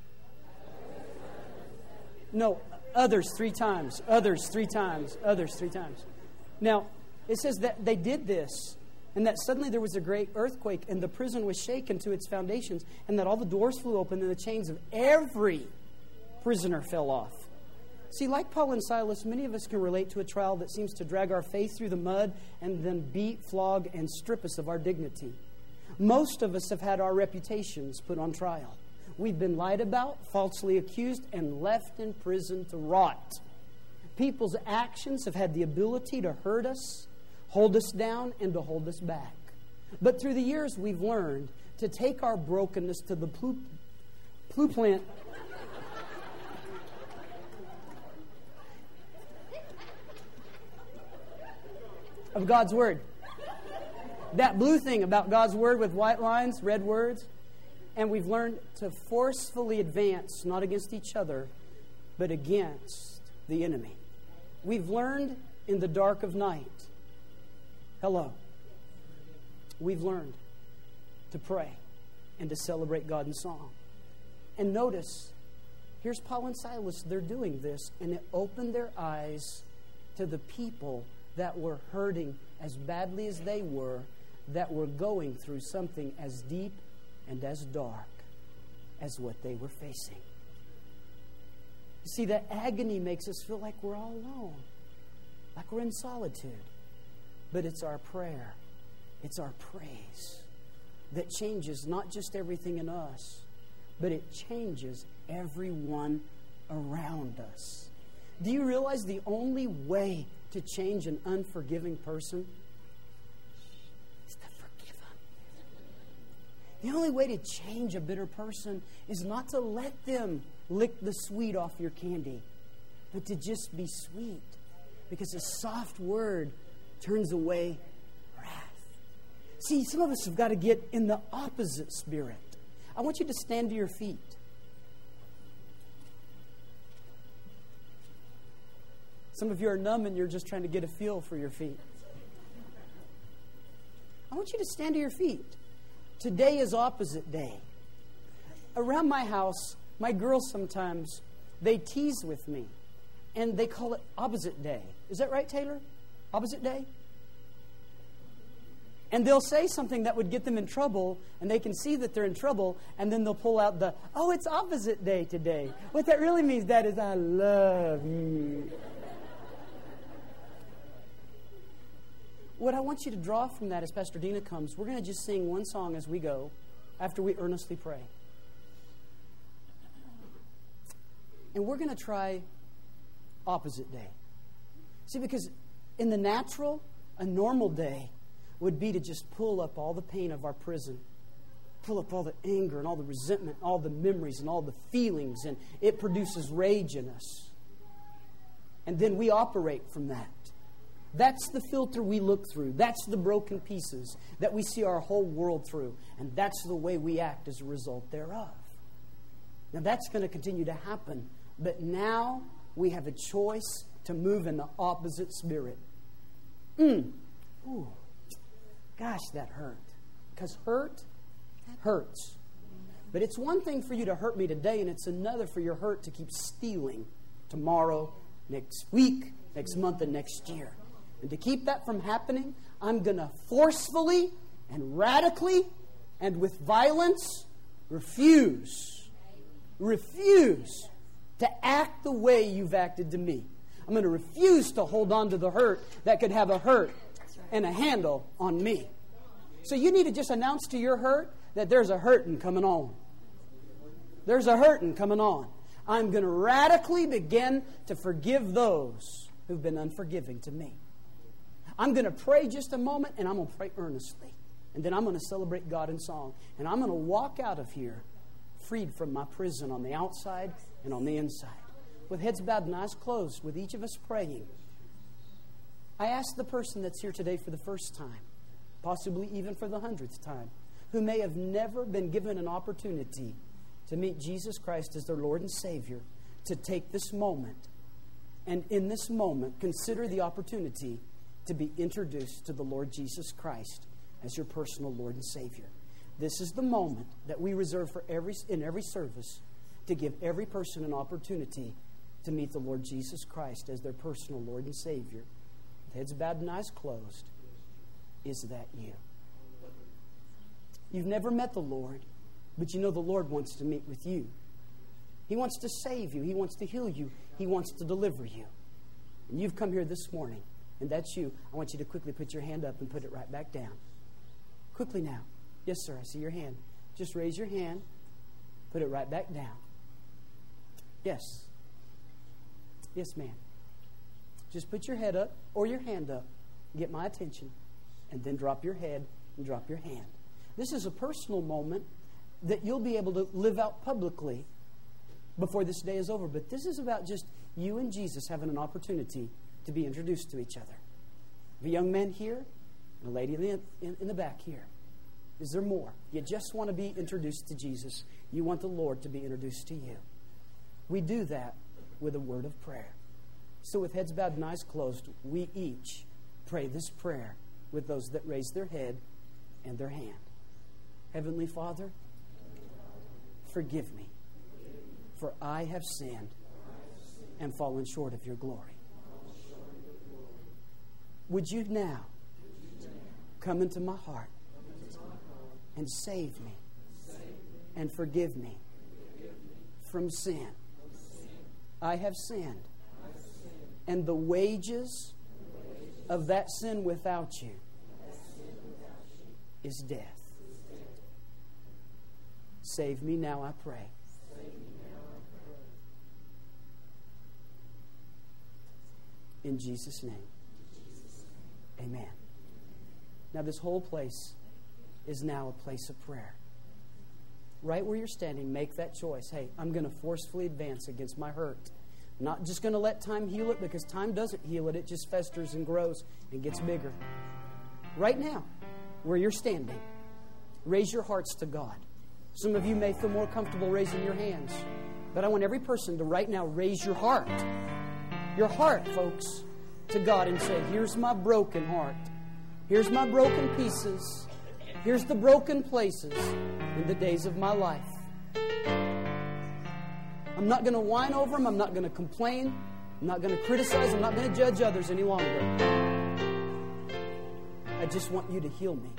No, others three times. Others three times. Others three times. Now, it says that they did this and that suddenly there was a great earthquake and the prison was shaken to its foundations and that all the doors flew open and the chains of every prisoner fell off. See, like Paul and Silas, many of us can relate to a trial that seems to drag our faith through the mud and then beat, flog, and strip us of our dignity. Most of us have had our reputations put on trial. We've been lied about, falsely accused, and left in prison to rot. People's actions have had the ability to hurt us, hold us down, and to hold us back. But through the years, we've learned to take our brokenness to the blue, blue plant of God's Word. That blue thing about God's Word with white lines, red words. And we've learned to forcefully advance, not against each other, but against the enemy. We've learned in the dark of night. Hello. We've learned to pray and to celebrate God in song. And notice, here's Paul and Silas. They're doing this, and it opened their eyes to the people that were hurting as badly as they were, that were going through something as deep and as dark as what they were facing. You see, that agony makes us feel like we're all alone, like we're in solitude. But it's our prayer, it's our praise that changes not just everything in us, but it changes everyone around us. Do you realize the only way to change an unforgiving person is to forgive them? The only way to change a bitter person is not to let them lick the sweet off your candy, but to just be sweet. Because a soft word turns away wrath. See, some of us have got to get in the opposite spirit. I want you to stand to your feet. Some of you are numb and you're just trying to get a feel for your feet. I want you to stand to your feet. Today is opposite day. Around my house, my girls sometimes, they tease with me. And they call it opposite day. Is that right, Taylor? Opposite day? And they'll say something that would get them in trouble, and they can see that they're in trouble, and then they'll pull out the, oh, it's opposite day today. What that really means, Dad, is I love you. What I want you to draw from that as Pastor Dina comes, we're going to just sing one song as we go, after we earnestly pray. And we're going to try opposite day. See, because in the natural, a normal day would be to just pull up all the pain of our prison, pull up all the anger and all the resentment, all the memories and all the feelings, and it produces rage in us. And then we operate from that. That's the filter we look through. That's the broken pieces that we see our whole world through. And that's the way we act as a result thereof. Now that's going to continue to happen. But now we have a choice to move in the opposite spirit. Mm. Ooh. Gosh, that hurt. Because hurt hurts. But it's one thing for you to hurt me today, and it's another for your hurt to keep stealing tomorrow, next week, next month, and next year. And to keep that from happening, I'm going to forcefully and radically and with violence refuse, refuse to act the way you've acted to me. I'm going to refuse to hold on to the hurt that could have a hurt and a handle on me. So you need to just announce to your hurt that there's a hurting coming on. There's a hurting coming on. I'm going to radically begin to forgive those who've been unforgiving to me. I'm going to pray just a moment, and I'm going to pray earnestly. And then I'm going to celebrate God in song. And I'm going to walk out of here freed from my prison on the outside and on the inside. With heads bowed and eyes closed, with each of us praying. I ask the person that's here today for the first time, possibly even for the hundredth time, who may have never been given an opportunity to meet Jesus Christ as their Lord and Savior, to take this moment, and in this moment, consider the opportunity to be introduced to the Lord Jesus Christ as your personal Lord and Savior. This is the moment that we reserve for every in every service to give every person an opportunity to meet the Lord Jesus Christ as their personal Lord and Savior. With heads bowed and eyes closed, is that you? You've never met the Lord, but you know the Lord wants to meet with you. He wants to save you. He wants to heal you. He wants to deliver you. And you've come here this morning, and that's you. I want you to quickly put your hand up and put it right back down. Quickly now. Yes, sir, I see your hand. Just raise your hand. Put it right back down. Yes. Yes, ma'am. Just put your head up or your hand up. Get my attention. And then drop your head and drop your hand. This is a personal moment that you'll be able to live out publicly before this day is over. But this is about just you and Jesus having an opportunity to be introduced to each other. The young man here and a lady in the, in, in the back here. Is there more? You just want to be introduced to Jesus. You want the Lord to be introduced to you. We do that with a word of prayer. So with heads bowed and eyes closed, we each pray this prayer with those that raise their head and their hand. Heavenly Father, forgive me, for I have sinned and fallen short of your glory. Would you now come into my heart and save me and forgive me from sin? I have sinned, and the wages of that sin without you is death. Save me now, I pray. In Jesus' name. Amen. Now this whole place is now a place of prayer. Right where you're standing, make that choice. Hey, I'm going to forcefully advance against my hurt. I'm not just going to let time heal it, because time doesn't heal it. It just festers and grows and gets bigger. Right now, where you're standing, raise your hearts to God. Some of you may feel more comfortable raising your hands, but I want every person to right now raise your heart. Your heart, folks, to God and say, here's my broken heart. Here's my broken pieces. Here's the broken places in the days of my life. I'm not going to whine over them. I'm not going to complain. I'm not going to criticize. I'm not going to judge others any longer. I just want you to heal me.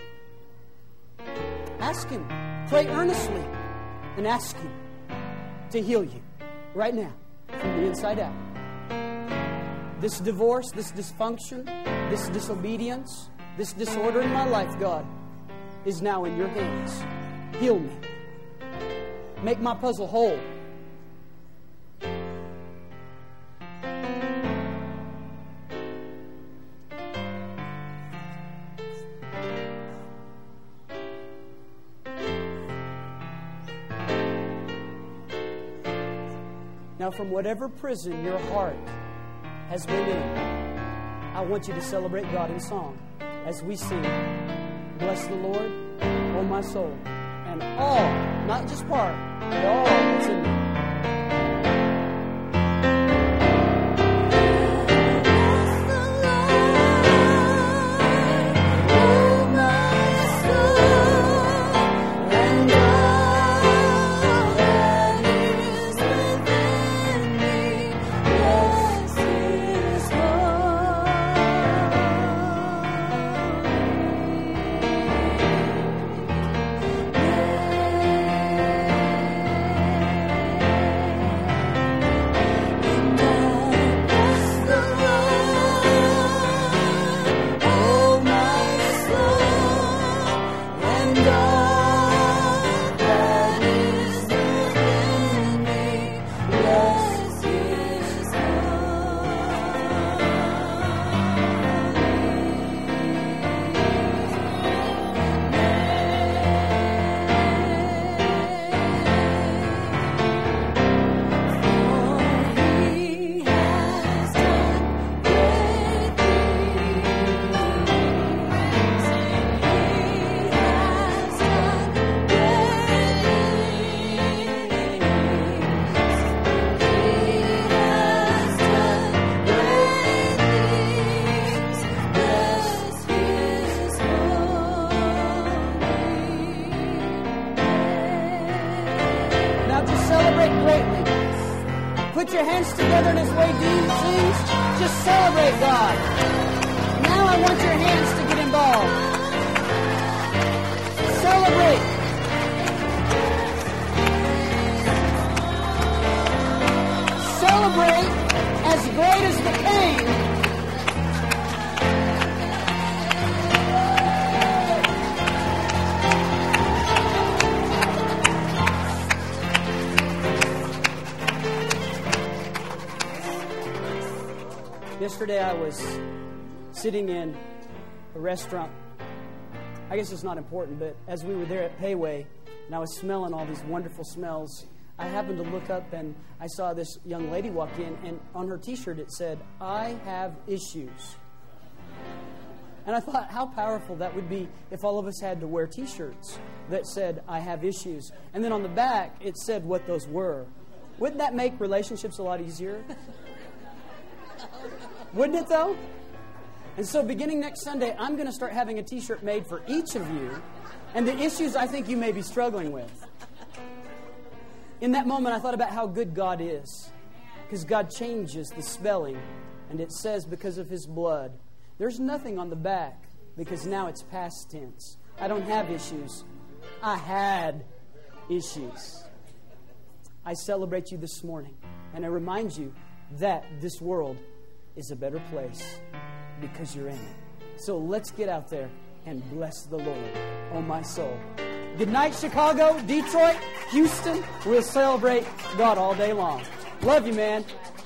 Ask Him. Pray earnestly and ask Him to heal you right now from the inside out. This divorce, this dysfunction, this disobedience, this disorder in my life, God, is now in your hands. Heal me. Make my puzzle whole. Now, from whatever prison your heart has been in, I want you to celebrate God in song as we sing, Bless the Lord, O my soul, and all, not just part, but all that's in me. Put your hands together in His way Dean sings. Just celebrate God. Now I want your hands to get involved. Celebrate. Celebrate as great as the pain. Yesterday I was sitting in a restaurant. I guess it's not important, but as we were there at Payway, and I was smelling all these wonderful smells, I happened to look up and I saw this young lady walk in, and on her T-shirt it said, "I have issues." And I thought how powerful that would be if all of us had to wear T-shirts that said, "I have issues." And then on the back it said what those were. Wouldn't that make relationships a lot easier? Wouldn't it, though? And so beginning next Sunday, I'm going to start having a T-shirt made for each of you and the issues I think you may be struggling with. In that moment, I thought about how good God is, because God changes the spelling, and it says because of His blood. There's nothing on the back, because now it's past tense. I don't have issues. I had issues. I celebrate you this morning, and I remind you that this world is a better place because you're in it. So let's get out there and bless the Lord, oh my soul. Good night, Chicago, Detroit, Houston. We'll celebrate God all day long. Love you, man.